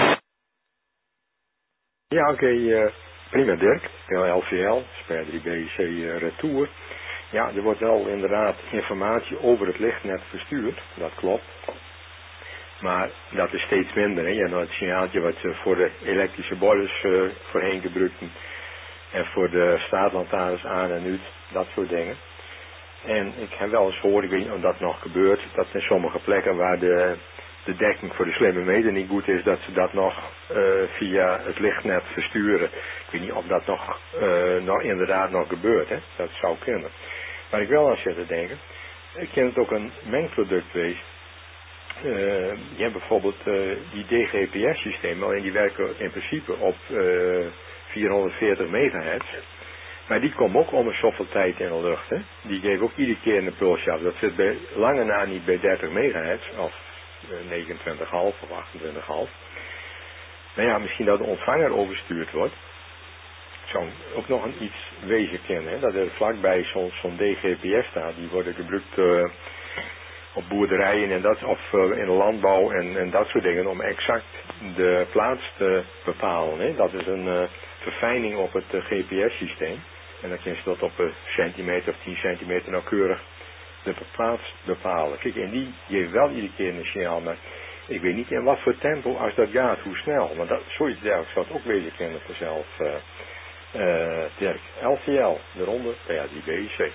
Ja, oké, prima Dirk. LVL, SPER 3BC retour. Ja, er wordt wel inderdaad informatie over het lichtnet verstuurd. Dat klopt. Maar dat is steeds minder. Hè. Je hebt het signaaltje wat ze voor de elektrische boilers voorheen gebruikten. En voor de straatlantaarns aan en uit. Dat soort dingen. En ik heb wel eens gehoord, ik weet niet of dat nog gebeurt, dat in sommige plekken waar de dekking voor de slimme meter niet goed is, dat ze dat nog via het lichtnet versturen. Ik weet niet of dat nog inderdaad nog gebeurt, hè. Dat zou kunnen. Maar ik wel aan zit te denken, ik ken het ook een mengproduct wezen. Je hebt bijvoorbeeld die DGPS systemen, alleen die werken in principe op 440 megahertz. Maar die komen ook om een zoveel tijd in de lucht. Hè? Die geven ook iedere keer een impulsje af. Dat zit bij lange na niet bij 30 megahertz of 29,5 of 28,5. Maar ja, misschien dat de ontvanger overstuurd wordt. Zou ook nog iets wezen kennen. Hè? Dat er vlakbij zo'n DGPS staat. Die worden gebruikt op boerderijen en dat, of in de landbouw en dat soort dingen, om exact de plaats te bepalen. Hè. Dat is een verfijning op het GPS-systeem. En dan kun je dat op een centimeter of 10 centimeter nauwkeurig de plaats bepalen. Kijk, en die geeft wel iedere keer een signaal, maar ik weet niet in wat voor tempo als dat gaat, hoe snel. Want dat, zoiets dergelijks zou het ook wezen kennen vanzelf, Dirk. LVL, de ronde PA3BC.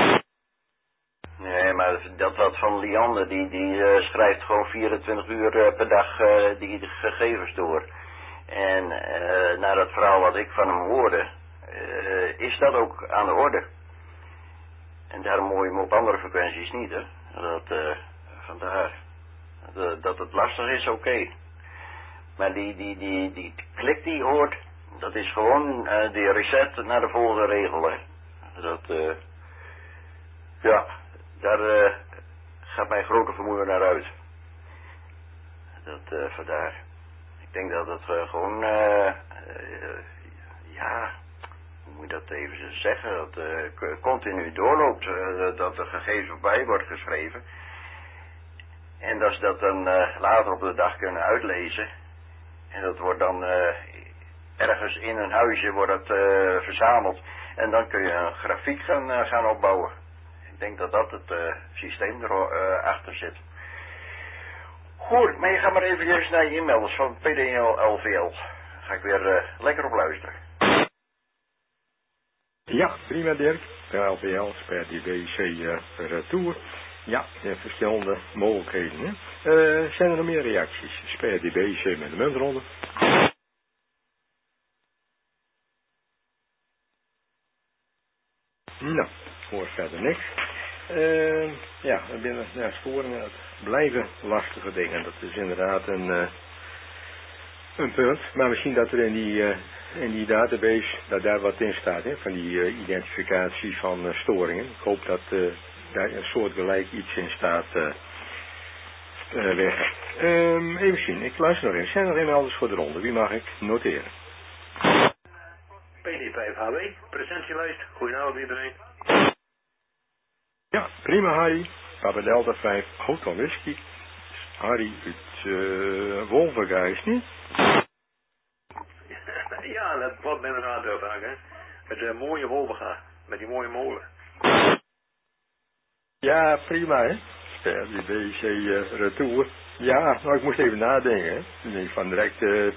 Nee, maar dat wat van Liander, die schrijft gewoon 24 uur per dag die gegevens door. En naar het verhaal wat ik van hem hoorde, is dat ook aan de orde. En daarom hoor je hem op andere frequenties niet, hè. Vandaar. Dat het lastig is, oké. Maar die klik die je hoort, dat is gewoon die reset naar de volgende regel, hè. Ja, daar gaat mijn grote vermoeden naar uit. Vandaar. Ik denk dat het gewoon, ja, hoe moet je dat even zeggen, dat continu doorloopt, dat er gegevens bij wordt geschreven. En dat ze dat dan later op de dag kunnen uitlezen. En dat wordt dan ergens in een huisje wordt het verzameld. En dan kun je een grafiek gaan opbouwen. Ik denk dat dat het systeem erachter zit. Goed, maar je gaat maar even naar je e-mails van PDL-LVL. Ga ik weer lekker op luisteren. Ja, prima Dirk. LVL, PDBC retour. Ja, verschillende mogelijkheden. Hè. Zijn er nog meer reacties? PDBC met de muntronde. Nou, hoor verder niks. Ja, we binnen sporen het blijven lastige dingen. Dat is inderdaad een punt. Maar we zien dat er in die database, dat daar wat in staat, hè, van die identificatie van storingen. Ik hoop dat daar een soortgelijk iets in staat weg. Even zien, ik luister nog eens. Zijn er inmelders voor de ronde? Wie mag ik noteren? PD5HW, presentielijst. Goedenavond iedereen. Ja, prima Harry. Papa Delta 5, Hotel Whisky. Harry uit Wolvergeist, niet? Ja, dat klopt inderdaad heel vaak, hè. Met de mooie Wolverga, met die mooie molen. Ja, prima, hè. Die BC retour. Ja, nou ik moest even nadenken, hè. Ik denk van direct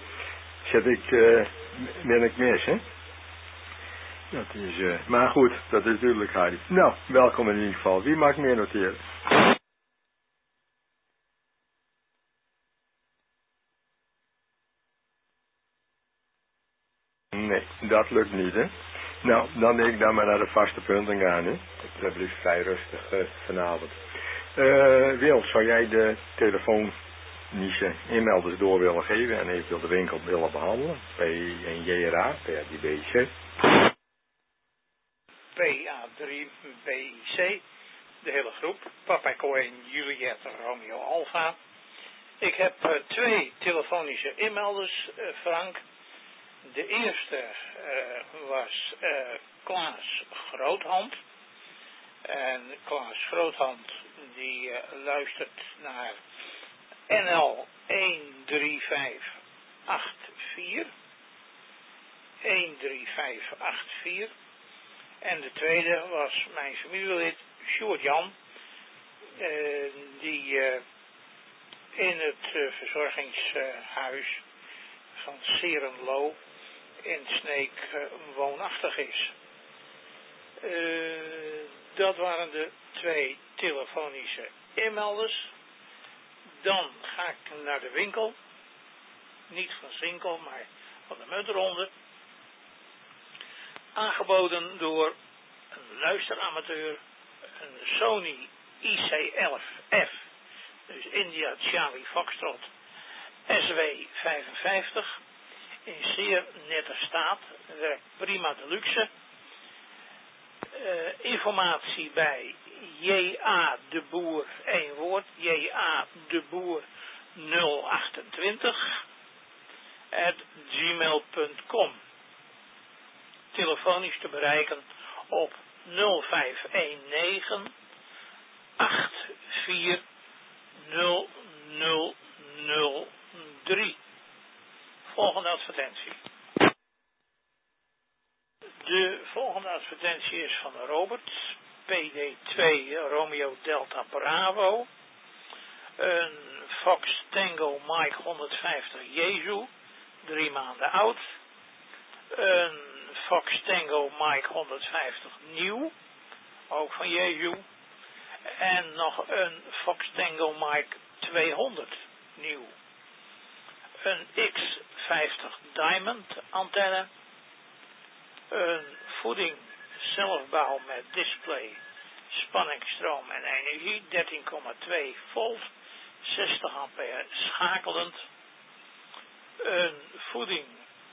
ben ik mis, hè. Dat is, maar goed, dat is natuurlijk Harry. Nou, welkom in ieder geval. Wie mag meer noteren? Nee, dat lukt niet, hè. Nou, dan denk ik dan maar naar de vaste punten gaan, hè. Dat is vrij rustig vanavond. Wil, zou jij de telefoonniche inmelders door willen geven en eventueel de winkel willen behandelen? P1JRA, PRDBC. PA3BC, de hele groep, Papa Cohen, Juliet, Romeo Alpha. Ik heb 2 telefonische inmelders, Frank. De eerste was Klaas Groothand. En Klaas Groothand die luistert naar NL 13584. 13584. En de tweede was mijn familielid Sjoerd Jan. Die in het verzorgingshuis van Serenlo in Sneek woonachtig is. Dat waren de 2 telefonische inmelders. Dan ga ik naar de winkel. Niet van Zinkel, maar van de muntronde. Aangeboden door een luisteramateur, een Sony IC11F, dus India Charlie Foxtrot SW55, in zeer nette staat, werkt prima de luxe. Informatie bij J.A. de Boer, 1 woord, J.A. de Boer 028 @gmail.com. Telefonisch te bereiken op 0519 84 0003. Volgende advertentie. De volgende advertentie is van Robert, PD2 Romeo Delta Bravo, een Fox Tango Mike 150 Jezu, 3 maanden oud, een Fox Tango Mike 150 nieuw, ook van Jezu, en nog een Fox Tango Mike 200 nieuw, een X50 Diamond antenne, een voeding zelfbouw met display, spanningsstroom en energie, 13,2 volt, 60 ampère schakelend, een voeding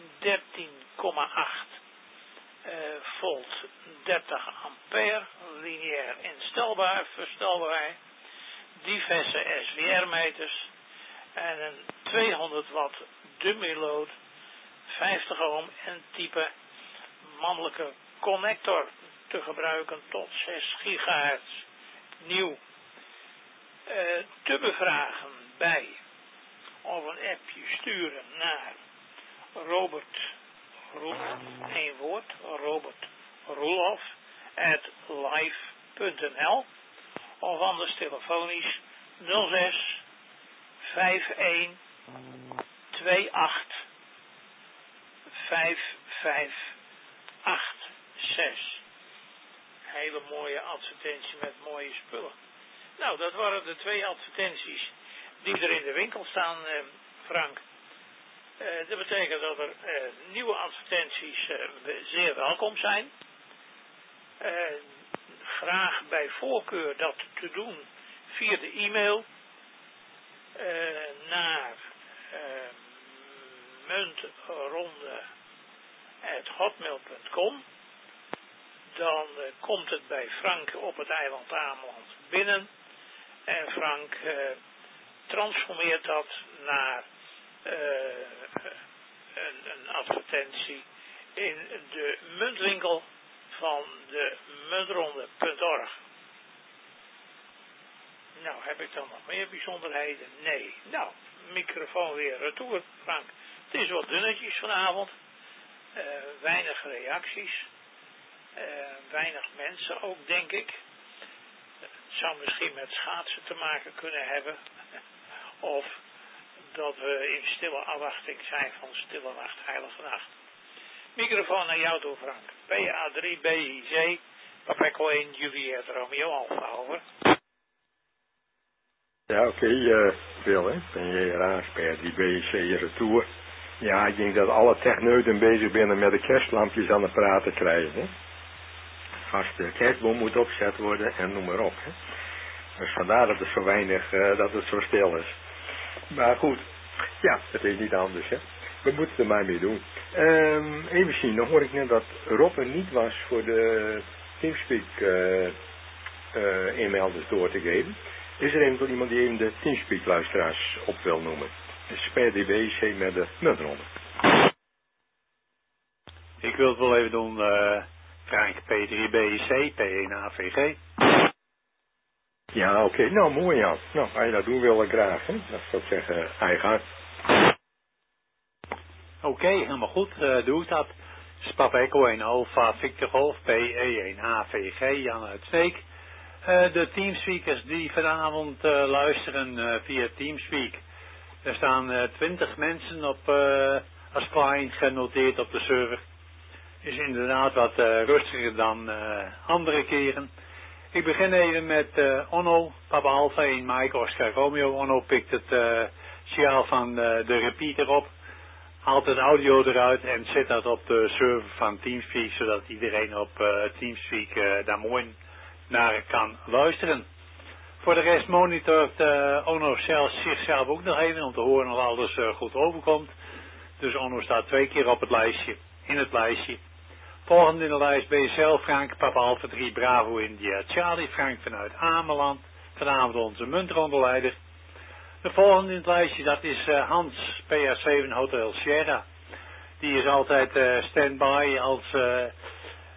13,8 volt, 30 ampère, lineair instelbaar, verstelbaar, diverse SWR meters en een 200 watt dummy load, 50 ohm en type mannelijke connector te gebruiken tot 6 gigahertz. Nieuw. Te bevragen bij of een appje sturen naar Robert Roelof, één woord, Robert Roelof @live.nl of anders telefonisch 06 51 28 5586. Hele mooie advertentie met mooie spullen. Nou, dat waren de 2 advertenties die er in de winkel staan, Frank. Dat betekent dat er nieuwe advertenties zeer welkom zijn. Graag bij voorkeur dat te doen via de e-mail naar muntronde@hotmail.com. Dan komt het bij Frank op het eiland Ameland binnen. En Frank transformeert dat naar een advertentie in de muntwinkel van de muntronde.org. Nou, heb ik dan nog meer bijzonderheden? Nee. Nou, microfoon weer retour, Frank. Het is wat dunnetjes vanavond. Weinig reacties. Weinig mensen ook, denk ik. Het zou misschien met schaatsen te maken kunnen hebben. Of dat we in stille afwachting zijn van Stille Nacht, Heilige Nacht. Microfoon naar jou toe, Frank. PA3 BIC, Papeco 1 Juliet Romeo Alpha, over. Ja, oké, Phil, hè. PA3 BIC retour. Ja, ik denk dat alle techneuten bezig zijn met de kerstlampjes aan het praten krijgen, hè. Vast de kerstboom moet opgezet worden en noem maar op, hè. Dus vandaar dat het zo weinig, dat het zo stil is. Maar goed, ja, het is niet anders, hè. We moeten er maar mee doen. Even zien, dan hoor ik net dat Rob er niet was voor de Teamspeak e-mail dus door te geven. Is er eventueel iemand die even de Teamspeak luisteraars op wil noemen? Dus PDBC met de muntronde. Ik wil het wel even doen, Frank, P3BC, P1AVG. Ja, oké. Nou, mooi, Jan. Nou, als je dat doen wil, graag, hè. Dat zou ik zeggen, eigen. Oké, helemaal goed. Doe ik dat. Papa Echo 1 Alpha Victor Golf PE1AVG Jan Uitstek. De Teamspeakers die vanavond luisteren via Teamspeak. Er staan 20 mensen op als client genoteerd op de server. Is inderdaad wat rustiger dan andere keren. Ik begin even met Onno, Papa Alpha 1 Mike Oscar Romeo. Onno pikt het signaal van de repeater op. Haalt het audio eruit en zet dat op de server van Teamspeak, zodat iedereen op Teamspeak daar mooi naar kan luisteren. Voor de rest monitort Onno zichzelf ook nog even om te horen of alles goed overkomt. Dus Onno staat 2 keer op het lijstje, in het lijstje. Volgende in de lijst ben je zelf, Frank, Papa Alpha 3 Bravo India Charlie, Frank vanuit Ameland, vanavond onze muntrondeleider. De volgende in het lijstje, dat is Hans, PR7 Hotel Sierra. Die is altijd stand-by als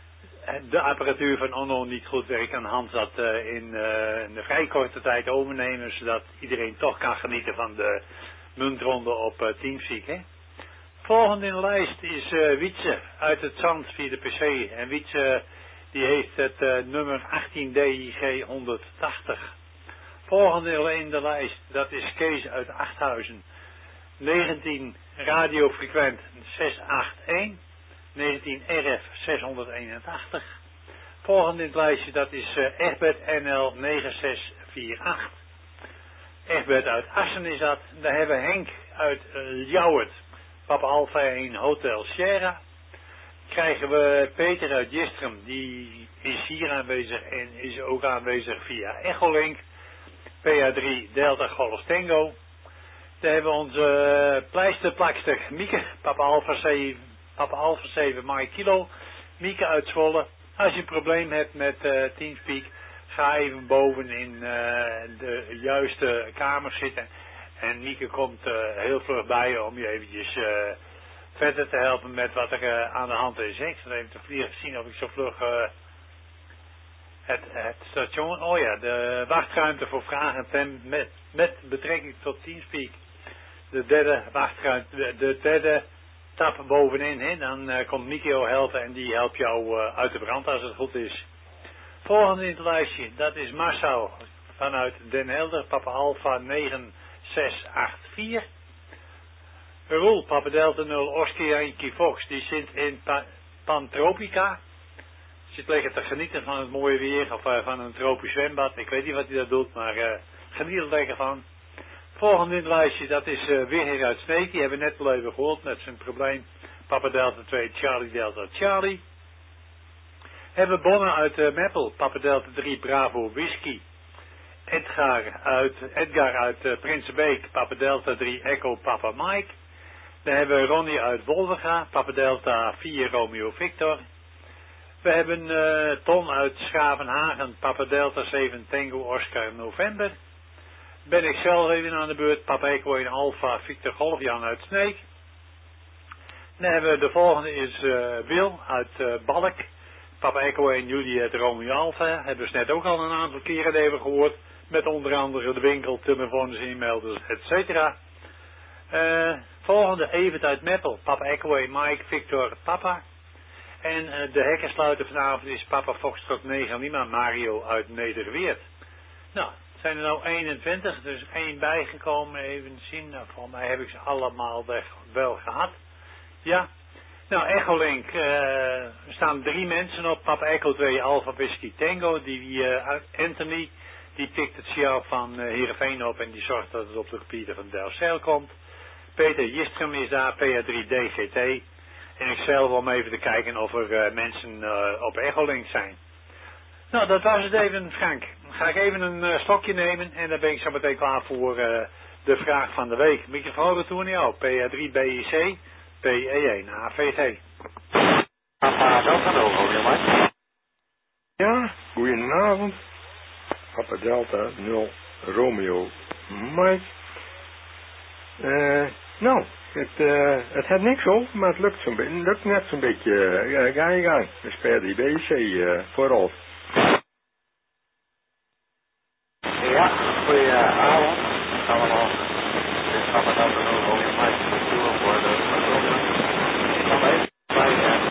de apparatuur van Onno niet goed werkt aan Hans dat in een vrij korte tijd overnemen, zodat iedereen toch kan genieten van de muntronde op Teamspeak. Hè? Volgende in de lijst is Wietse uit het Zand via de PC. En Wietse die heeft het nummer 18DIG 180. Volgende in de lijst, dat is Kees uit Achthuizen. 19 radiofrequent 681. 19 RF 681. Volgende in het lijstje, dat is Egbert NL 9648. Egbert uit Assen is dat. Daar hebben we Henk uit Ljouwert. Papa Alpha 1 Hotel Sierra. Krijgen we Peter uit Jistrum, die is hier aanwezig en is ook aanwezig via Echolink. PA3 Delta Golf Tango. Daar hebben we onze pleisterplakster Mieke, Papa Alpha 7 Mike Kilo. Mieke uit Zwolle. Als je een probleem hebt met Teamspeak, ga even boven in de juiste kamer zitten. En Mieke komt heel vlug bij je om je eventjes verder te helpen met wat er aan de hand is. Ik zal even te vliegen zien of ik zo vlug het station, oh ja, de wachtruimte voor vraag en pen met betrekking tot Teamspeak. De derde wachtruimte, de derde tap bovenin, hè, dan komt Mikio helpen en die helpt jou uit de brand als het goed is. Volgende in het lijstje, dat is Marcel vanuit Den Helder, Papa Alpha 9684. Roel, Papa Delta 0, Oscar Yankee Fox, die zit in Pantropica. Zit lekker te genieten van het mooie weer of van een tropisch zwembad. Ik weet niet wat hij dat doet, maar geniet er lekker van. Volgende in het lijstje, dat is weer uit Sneek. Die hebben we net al even gehoord met zijn probleem. Papa Delta 2, Charlie Delta Charlie. Hebben Bonne uit Meppel, Papa Delta 3, Bravo Whisky. Edgar uit Prinsenbeek, Papa Delta 3, Echo Papa Mike. Dan hebben we Ronnie uit Wolverga, Papa Delta 4, Romeo Victor. We hebben Ton uit Schavenhagen, Papa Delta 7, Tango Oscar November. Ben ik zelf even aan de beurt, Papa Echo 1 Alpha, Victor Golf, Jan uit Sneek. Dan hebben we de volgende is Wil uit Balk, Papa Echo 1 Juliet Romeo Alpha. Hebben we dus net ook al een aantal keren even gehoord, met onder andere de winkel, telefoons, e-mails, etc. Volgende Evert uit Meppel, Papa Echo 1 Mike, Victor Papa. En de hekkensluiter vanavond is Papa Foxtrot 9 Lima, Mario uit Nederweert. Nou, zijn er nou 21, dus 1 bijgekomen, even zien. Nou, volgens mij heb ik ze allemaal wel gehad. Ja. Nou, Echolink, er staan 3 mensen op. Papa Echo 2 Alpha Whisky Tango, Anthony, die pikt het signaal van Heerenveen op en die zorgt dat het op de gebieden van Delfzijl komt. Peter Jistrum is daar, PA3 DGT. En ik zelf om even te kijken of er mensen op Echolink zijn. Nou, dat was het even, Frank. Dan ga ik even een stokje nemen en dan ben ik zo meteen klaar voor de vraag van de week. Microfoon retour naar jou. PA3 BIC, PE1 AVG. Papa Delta 0, Romeo Mike. Ja, goedenavond. Papa Delta 0, Romeo Mike. Nou, het had niks over, maar het lukt net zo'n beetje. Ga. Dus PA3 BIC vooral. Ja, goedenavond allemaal. Dit is Papa Delta 0, Romeo Mike. Doe voor de controle. Ik kan even bij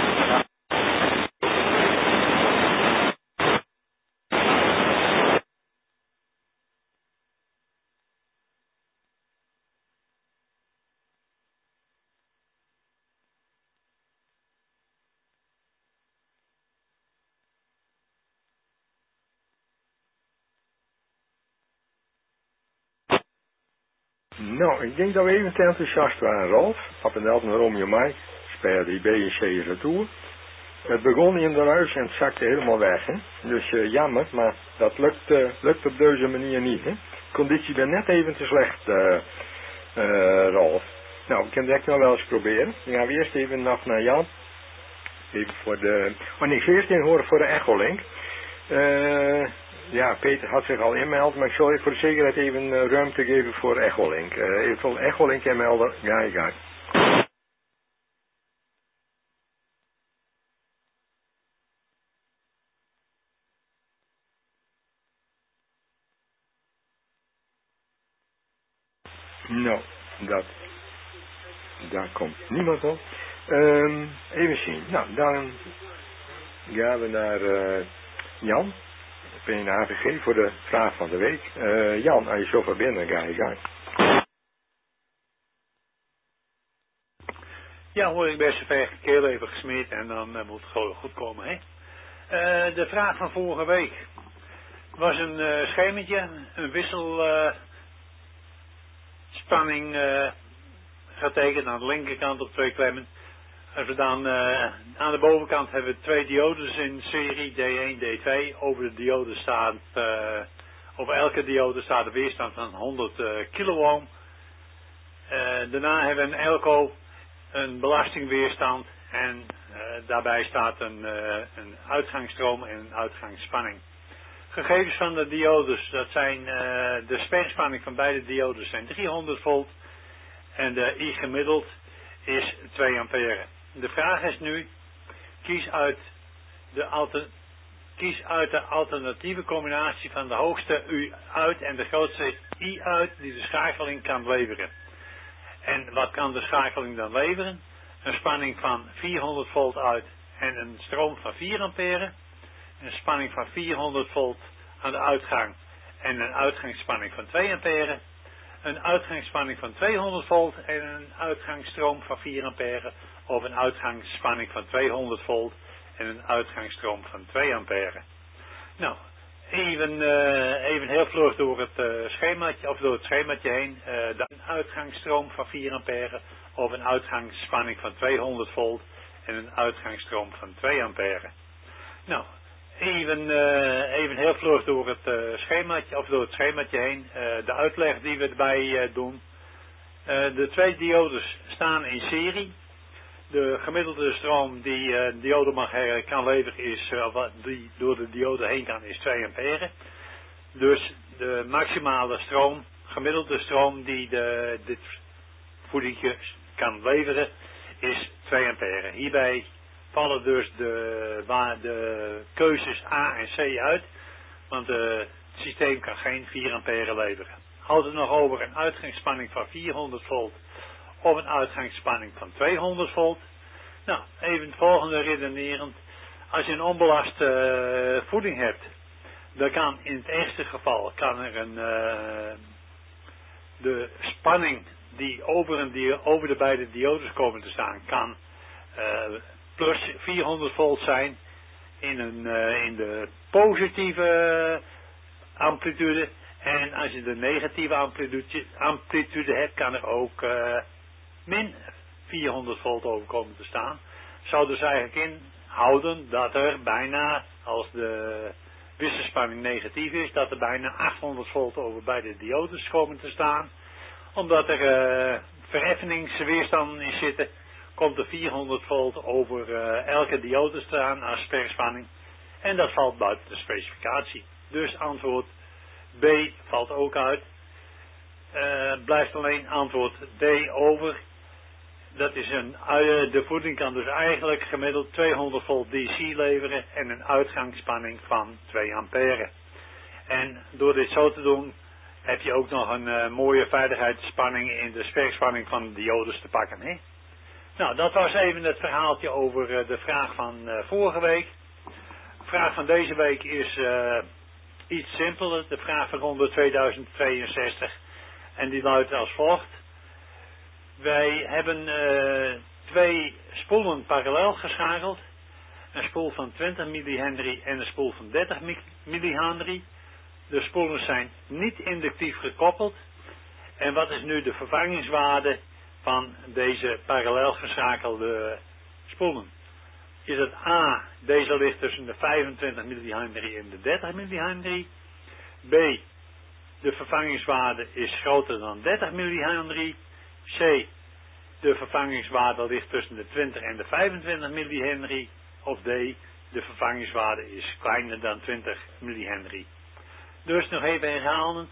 Nou, ik denk dat we even te enthousiast waren, Rolf. Papa Delta en Romeo Mike, PA3 BIC retour. Het begon in de ruis en het zakte helemaal weg, hè. Dus jammer, maar dat lukt op deze manier niet, hè. De conditie ben net even te slecht, Rolf. Nou, ik kan direct nog wel eens proberen. Dan gaan we eerst even nog naar Jan. Even voor de... Oh nee, ik zal eerst even horen voor de Echolink. Ja, Peter had zich al inmelden, maar ik zal even voor de zekerheid even ruimte geven voor Echolink. Even voor Echolink inmelden. Ga. Nou, daar komt niemand op. Even zien. Nou, dan gaan we naar Jan. PNAVG voor de vraag van de week. Jan, als je zo van binnen ga je gang. Ja hoor, ik ben zover keel even gesmeerd en dan moet het gewoon goed komen. Hè? De vraag van vorige week was een schemetje, een wisselspanning getekend aan de linkerkant op 2 klemmen. Als we dan aan de bovenkant hebben we 2 diodes in serie D1, D2. Over de diode staat, over elke diode staat een weerstand van 100 kiloohm. Daarna hebben we een elko, een belastingweerstand en daarbij staat een uitgangsstroom en een uitgangsspanning. Gegevens van de diodes, dat zijn de sperrspanning van beide diodes zijn 300 volt en de I gemiddeld is 2 ampère. De vraag is nu, kies uit de alternatieve combinatie van de hoogste U uit en de grootste I uit die de schakeling kan leveren. En wat kan de schakeling dan leveren? Een spanning van 400 volt uit en een stroom van 4 ampère. Een spanning van 400 volt aan de uitgang en een uitgangsspanning van 2 ampère. Een uitgangsspanning van 200 volt en een uitgangsstroom van 4 ampère. Of een uitgangsspanning van 200 volt en een uitgangsstroom van 2 ampère. Nou, even heel vlug door het schemaatje, of door het schemaatje heen. Een uitgangsstroom van 4 ampère of een uitgangsspanning van 200 volt en een uitgangsstroom van 2 ampère. Nou, even heel vlug door het schemaatje, of door het schemaatje heen. De uitleg die we erbij doen. De 2 diodes staan in serie. De gemiddelde stroom die een diode kan leveren is, die door de diode heen kan, is 2 ampère. Dus de maximale stroom, gemiddelde stroom die dit voedingje kan leveren is 2 ampère. Hierbij vallen dus de keuzes A en C uit, want het systeem kan geen 4 ampère leveren. Houdt het nog over een uitgangsspanning van 400 volt of een uitgangsspanning van 200 volt. Nou, even het volgende redenerend. Als je een onbelaste voeding hebt, dan kan in het eerste geval de spanning die over de beide diodes komen te staan, kan plus 400 volt zijn in de positieve amplitude. En als je de negatieve amplitude hebt, kan er ook min 400 volt over komen te staan. Zou dus eigenlijk inhouden dat er bijna, als de wisselspanning negatief is, dat er bijna 800 volt over beide diodes komen te staan. Omdat er verheffingsweerstanden in zitten, komt er 400 volt over elke diode staan als sperrspanning. En dat valt buiten de specificatie. Dus antwoord B valt ook uit. Blijft alleen antwoord D over. Dat is de voeding kan dus eigenlijk gemiddeld 200 volt DC leveren en een uitgangsspanning van 2 ampère. En door dit zo te doen heb je ook nog een mooie veiligheidsspanning in de sperrspanning van de diodes te pakken. Hè? Nou, dat was even het verhaaltje over de vraag van vorige week. De vraag van deze week is iets simpeler. De vraag van ronde 2062. En die luidt als volgt. Wij hebben 2 spoelen parallel geschakeld. Een spoel van 20 millihenry en een spoel van 30 millihenry. De spoelen zijn niet inductief gekoppeld. En wat is nu de vervangingswaarde van deze parallel geschakelde spoelen? Is het A, deze ligt tussen de 25 millihenry en de 30 millihenry. B, de vervangingswaarde is groter dan 30 millihenry. C, de vervangingswaarde ligt tussen de 20 en de 25 millihenry. Of D, de vervangingswaarde is kleiner dan 20 millihenry. Dus nog even herhalend.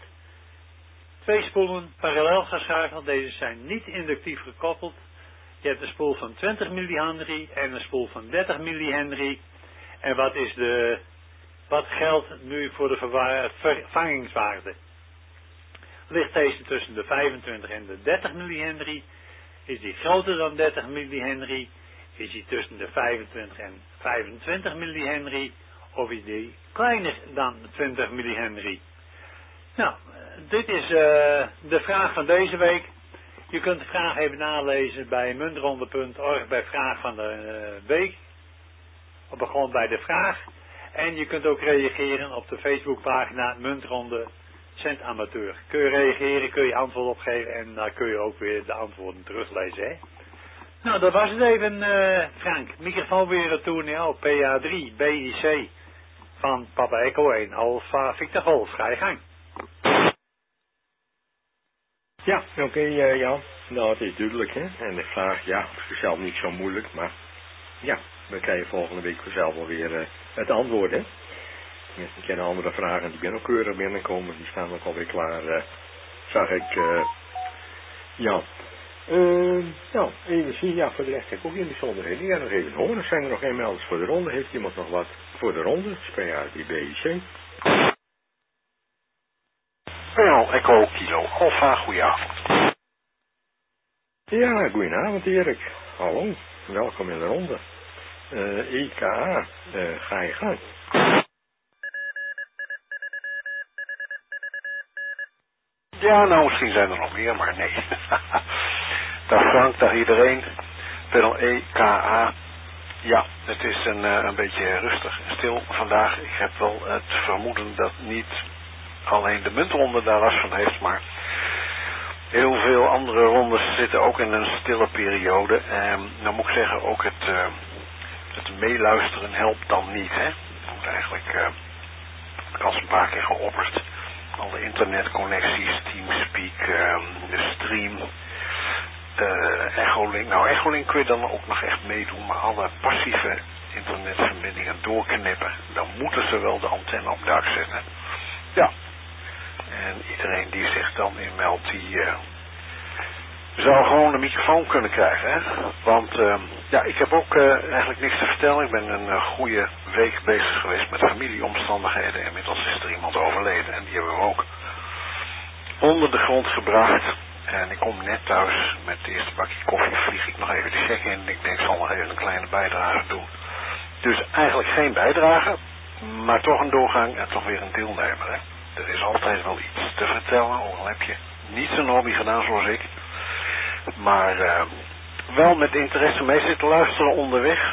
2 spoelen parallel geschakeld. Deze zijn niet inductief gekoppeld. Je hebt een spoel van 20 millihenry en een spoel van 30 millihenry. En wat geldt nu voor de vervangingswaarde? ligt deze tussen de 25 en de 30 millihenry. Is die groter dan 30 millihenry, is die tussen de 25 en 25 millihenry, of is die kleiner dan 20 millihenry. Nou, dit is de vraag van deze week. Je kunt de vraag even nalezen bij muntronde.org bij vraag van de week. Of gewoon bij de vraag. En je kunt ook reageren op de Facebookpagina Muntronde Centamateur. Kun je reageren, kun je antwoord opgeven en dan kun je ook weer de antwoorden teruglezen. Hè? Nou, dat was het even, Frank. Microfoon weer retour naar PA3 BIC van Papa Echo 1 Alpha Victor Golf. Ga je gang. Ja, oké, Jan. Nou, het is duidelijk, hè. En de vraag, ja, op zichzelf niet zo moeilijk, maar ja, we krijgen volgende week vanzelf wel weer het antwoord, hè. Ik ken andere vragen die ook keurig binnenkomen, die staan ook alweer klaar, zag ik, ja. Nou, even zien, ja, voor de rest heb ik ook geen bijzonderheden. Ja, nog even horen, zijn er nog geen melders voor de ronde? Heeft iemand nog wat voor de ronde? Speel uit die BIC. Wel, Echo Kilo Alpha, goedenavond. Ja, goedenavond Erik. Hallo, welkom in de ronde. EKA, ga je gang. Ja, nou, misschien zijn er nog meer, maar nee. Dag Frank, dag iedereen. Panel EKA. Ja, het is een beetje rustig en stil vandaag. Ik heb wel het vermoeden dat niet alleen de muntronde daar last van heeft, maar heel veel andere rondes zitten ook in een stille periode. Nou moet ik zeggen, ook het meeluisteren helpt dan niet, hè. Je moet eigenlijk, ik had een paar keer geopperd, alle internetconnecties, Teamspeak, de stream, Echolink. Nou, Echolink kun je dan ook nog echt meedoen, maar alle passieve internetverbindingen doorknippen, dan moeten ze wel de antenne op dak zetten. Ja. En iedereen die zich dan inmeldt, die zou gewoon een microfoon kunnen krijgen, hè? Want ja, ik heb ook eigenlijk niks te vertellen. Ik ben een goede week bezig geweest met familieomstandigheden. Inmiddels is er iemand overleden en die hebben we ook onder de grond gebracht. En ik kom net thuis met het eerste bakje koffie, vlieg ik nog even de check in. Ik denk, ik zal nog even een kleine bijdrage doen. Dus eigenlijk geen bijdrage, maar toch een doorgang en toch weer een deelnemer, hè? Er is altijd wel iets te vertellen, ook al heb je niet zo'n hobby gedaan zoals ik. Maar wel met interesse mee zitten luisteren onderweg.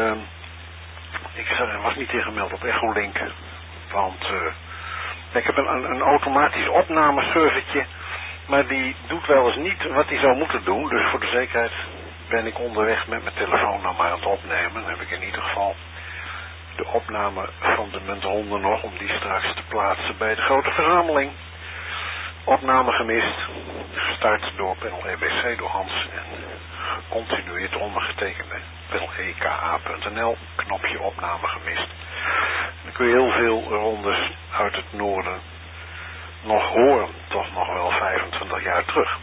Ik was niet ingemeld op Echolink, want ik heb een automatisch opnameservertje, maar die doet wel eens niet wat hij zou moeten doen. Dus voor de zekerheid ben ik onderweg met mijn telefoon nou maar aan het opnemen. Dan heb ik in ieder geval de opname van de muntronde nog, om die straks te plaatsen bij de grote verzameling. Opname gemist, gestart door panel EBC, door Hans, en gecontinueerd ondergetekende panel EKA.nl, knopje opname gemist. Dan kun je heel veel rondes uit het noorden nog horen, toch nog wel 25 jaar terug.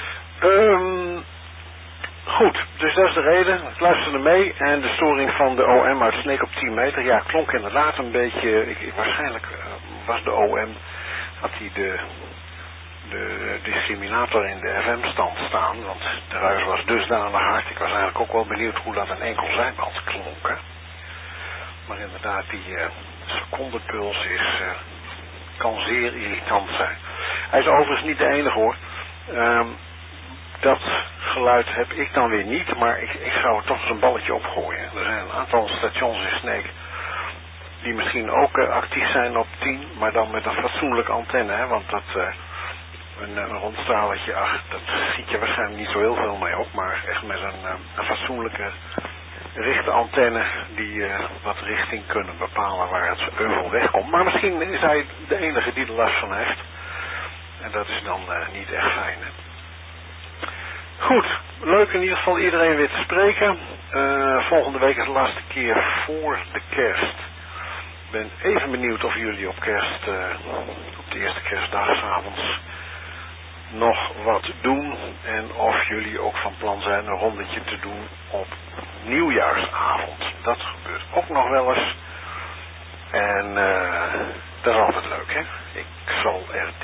Goed, dus dat is de reden. Ik luisterde mee en de storing van de OM uit Sneek op 10 meter, ja, klonk inderdaad een beetje, waarschijnlijk was de OM, had hij de discriminator in de FM-stand staan, want de ruis was dusdanig hard. Ik was eigenlijk ook wel benieuwd hoe dat een enkel zijband klonk, hè. Maar inderdaad, die secondenpuls kan zeer irritant zijn. Hij is overigens niet de enige, hoor. Dat geluid heb ik dan weer niet, maar ik zou er toch eens een balletje opgooien. Er zijn een aantal stations in Sneek die misschien ook actief zijn op 10, maar dan met een fatsoenlijke antenne, hè, want dat een rondstraletje, ach, dat schiet je waarschijnlijk niet zo heel veel mee op, maar echt met een fatsoenlijke richte antenne die wat richting kunnen bepalen waar het euvel wegkomt. Maar misschien is hij de enige die er last van heeft. En dat is dan niet echt fijn, hè? Goed, leuk in ieder geval iedereen weer te spreken. Volgende week is de laatste keer voor de kerst. Ik ben even benieuwd of jullie op kerst, op de eerste kerstdag 's avonds nog wat doen. En of jullie ook van plan zijn een rondetje te doen op nieuwjaarsavond. Dat gebeurt ook nog wel eens. En dat is altijd leuk, hè. Ik zal er dit jaar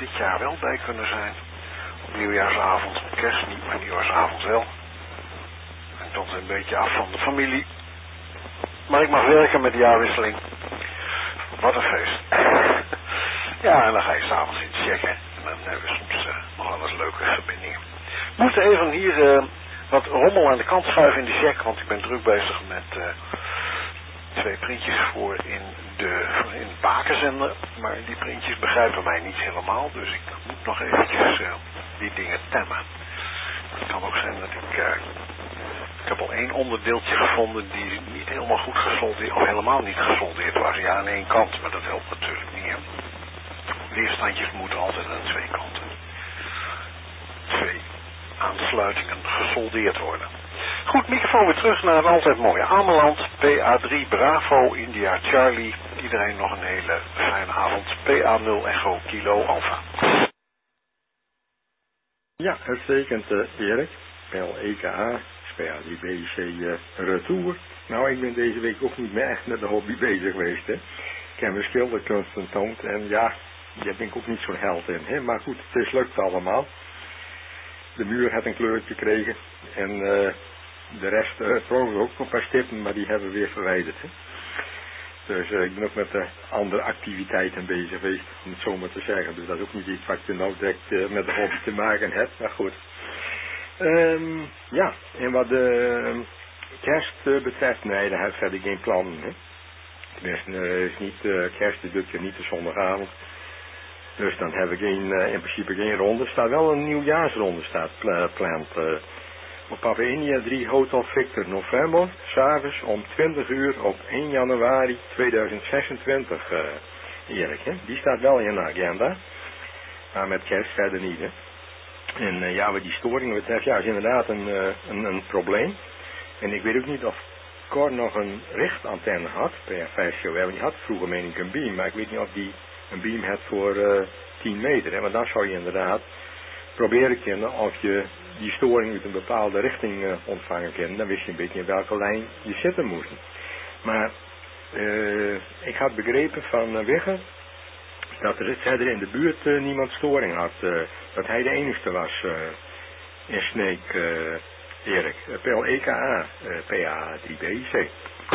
wel bij kunnen zijn. Op nieuwjaarsavond, kerst niet, maar nieuwjaarsavond wel. En tot een beetje af van de familie. Maar ik mag werken met de jaarwisseling. Wat een feest. Ja, en dan ga je s'avonds in checken. En dan hebben we soms nog wel eens leuke verbindingen. We moeten even hier wat rommel aan de kant schuiven in de check, want ik ben druk bezig met 2 printjes voor in het bakenzender. Maar die printjes begrijpen mij niet helemaal, dus ik moet nog eventjes die dingen temmen. Het kan ook zijn dat ik heb al 1 onderdeeltje gevonden die niet helemaal goed gesoldeerd, of helemaal niet gesoldeerd was. Ja, aan 1 kant, maar dat helpt natuurlijk niet. Weerstandjes moeten altijd aan 2 kanten. 2 aansluitingen gesoldeerd worden. Goed, microfoon weer terug naar het altijd mooie Ameland. PA3 Bravo India Charlie. Iedereen nog een hele fijne avond. PA0 Echo Kilo Alpha. Ja, uitstekend Erik. Pel EKA, PA3BC Retour. Nou, ik ben deze week ook niet meer echt met de hobby bezig geweest. Hè. Ik heb mijn schilderkunst getoond en ja, daar ben ik ook niet zo'n held in. Hè. Maar goed, het is lukt allemaal. De muur had een kleurtje gekregen en de rest trouwens ook nog een paar stippen, maar die hebben we weer verwijderd. Hè. Dus ik ben ook met andere activiteiten bezig geweest, om het zo maar te zeggen. Dus dat is ook niet iets wat je nou direct met de hobby te maken hebt, maar goed. Ja, en wat de kerst betreft, nee, daar heb ik verder geen plannen. Hè. Tenminste, is niet, kerst doet je niet de zondagavond. Dus dan hebben we in principe geen ronde. Er staat wel een nieuwjaarsronde gepland. Op Papa India 3 Hotel Victor November, s'avonds om 20 uur op 1 januari 2026, Erik. Hè? Die staat wel in de agenda. Maar met kerst verder niet. Hè? En ja, wat die storingen betreft, ja, is inderdaad een probleem. En ik weet ook niet of Cor nog een richtantenne had per 5 show. Die had vroeger meen ik een beam, maar ik weet niet of die een beam had voor 10 meter. Hè? Want dan zou je inderdaad proberen kennen of je die storing uit een bepaalde richting ontvangen kan. Dan wist je een beetje in welke lijn je zitten moest. Maar ik had begrepen van Wigger dat er verder in de buurt niemand storing had. Dat hij de enigste was in Sneek, Erik. PL EKA, PA3BC.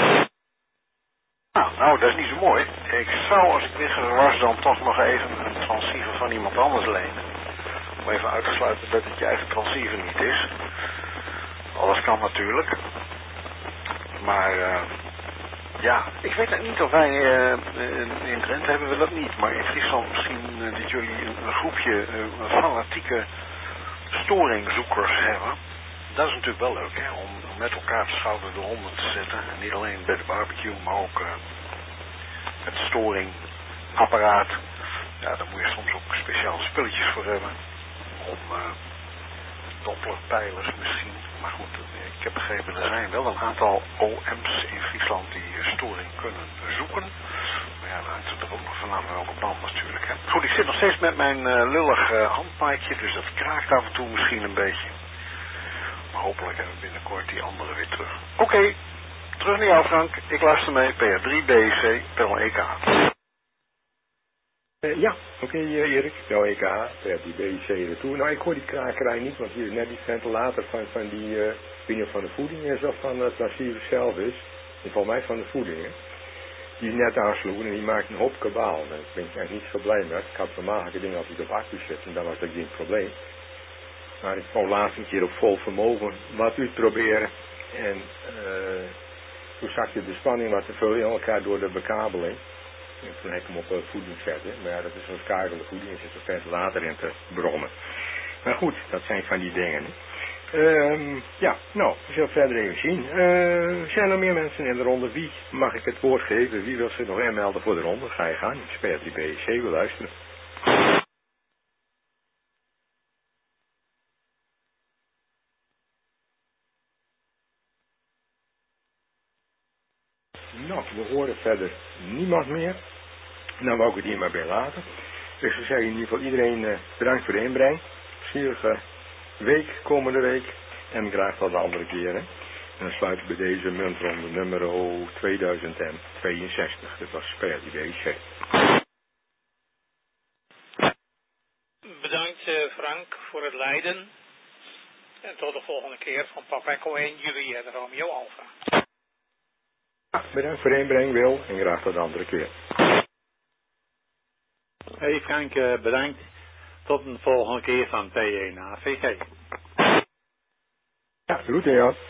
Nou, dat is niet zo mooi. Ik zou, als ik Wigger was, dan toch nog even een transceiver van iemand anders lenen. Om even uit te sluiten dat het je eigen transceiver niet is. Alles kan natuurlijk. Maar ja, ik weet het niet of wij in Drenthe hebben we dat niet. Maar in Friesland misschien dat jullie een groepje fanatieke storingzoekers hebben. Dat is natuurlijk wel leuk, hè, om met elkaar de schouder eronder te zetten. En niet alleen bij de barbecue, maar ook het storingapparaat. Ja, daar moet je soms ook speciale spulletjes voor hebben. Om dopplerpijlers misschien. Maar goed, ik heb begrepen, er zijn wel een aantal OM's in Friesland die storing kunnen zoeken. Maar ja, dan hangt het er ook nog vanaf welke band natuurlijk. Hè. Goed, ik zit nog steeds met mijn lullig handmaaitje, dus dat kraakt af en toe misschien een beetje. Maar hopelijk hebben we binnenkort die andere weer terug. Oké, terug naar jou Frank. Ik luister mee, PR3BC, PL EK. Ja, oké, Erik, PL EK, PR3BC retour. Nou, ik hoor die krakerij niet, want hier is net die ventilator van die, ik weet niet of van de voeding is of van het transceiver zelf is. En volgens mij van de voeding, hè. Die is net aansloegen en die maakt een hoop kabaal. Daar ben ik eigenlijk niet zo blij mee. Ik had normaal dingen altijd op accu zitten en dan was dat geen probleem. Maar ik wou laatst een keer op vol vermogen wat uitproberen. En toen zag je de spanning wat te veel in elkaar door de bekabeling. En toen heb ik hem op voeding zetten. Maar ja, dat is een schuivende voeding en zit er verder later in te brommen. Maar goed, dat zijn van die dingen. Ja, nou, we zullen verder even zien. Zijn er meer mensen in de ronde? Wie mag ik het woord geven? Wie wil zich nog inmelden voor de ronde? Ga je gaan. PR3BC wil luisteren. Nou, we horen verder niemand meer. Dan wou ik het hier maar bij laten. Dus ik zeg in ieder geval iedereen bedankt voor de inbreng. Plezierige week, komende week. En graag tot de andere keren. En dan sluiten we deze muntronde nummer 2062. Dat was PR3BC. dank voor het leiden. En tot de volgende keer van Papa Echo 1, Juliette Romeo Alpha. Bedankt voor de inbreng, Wil, en graag tot de andere keer. Hey Frank, bedankt. Tot een volgende keer van P1 AVG. Ja, groeten, ja.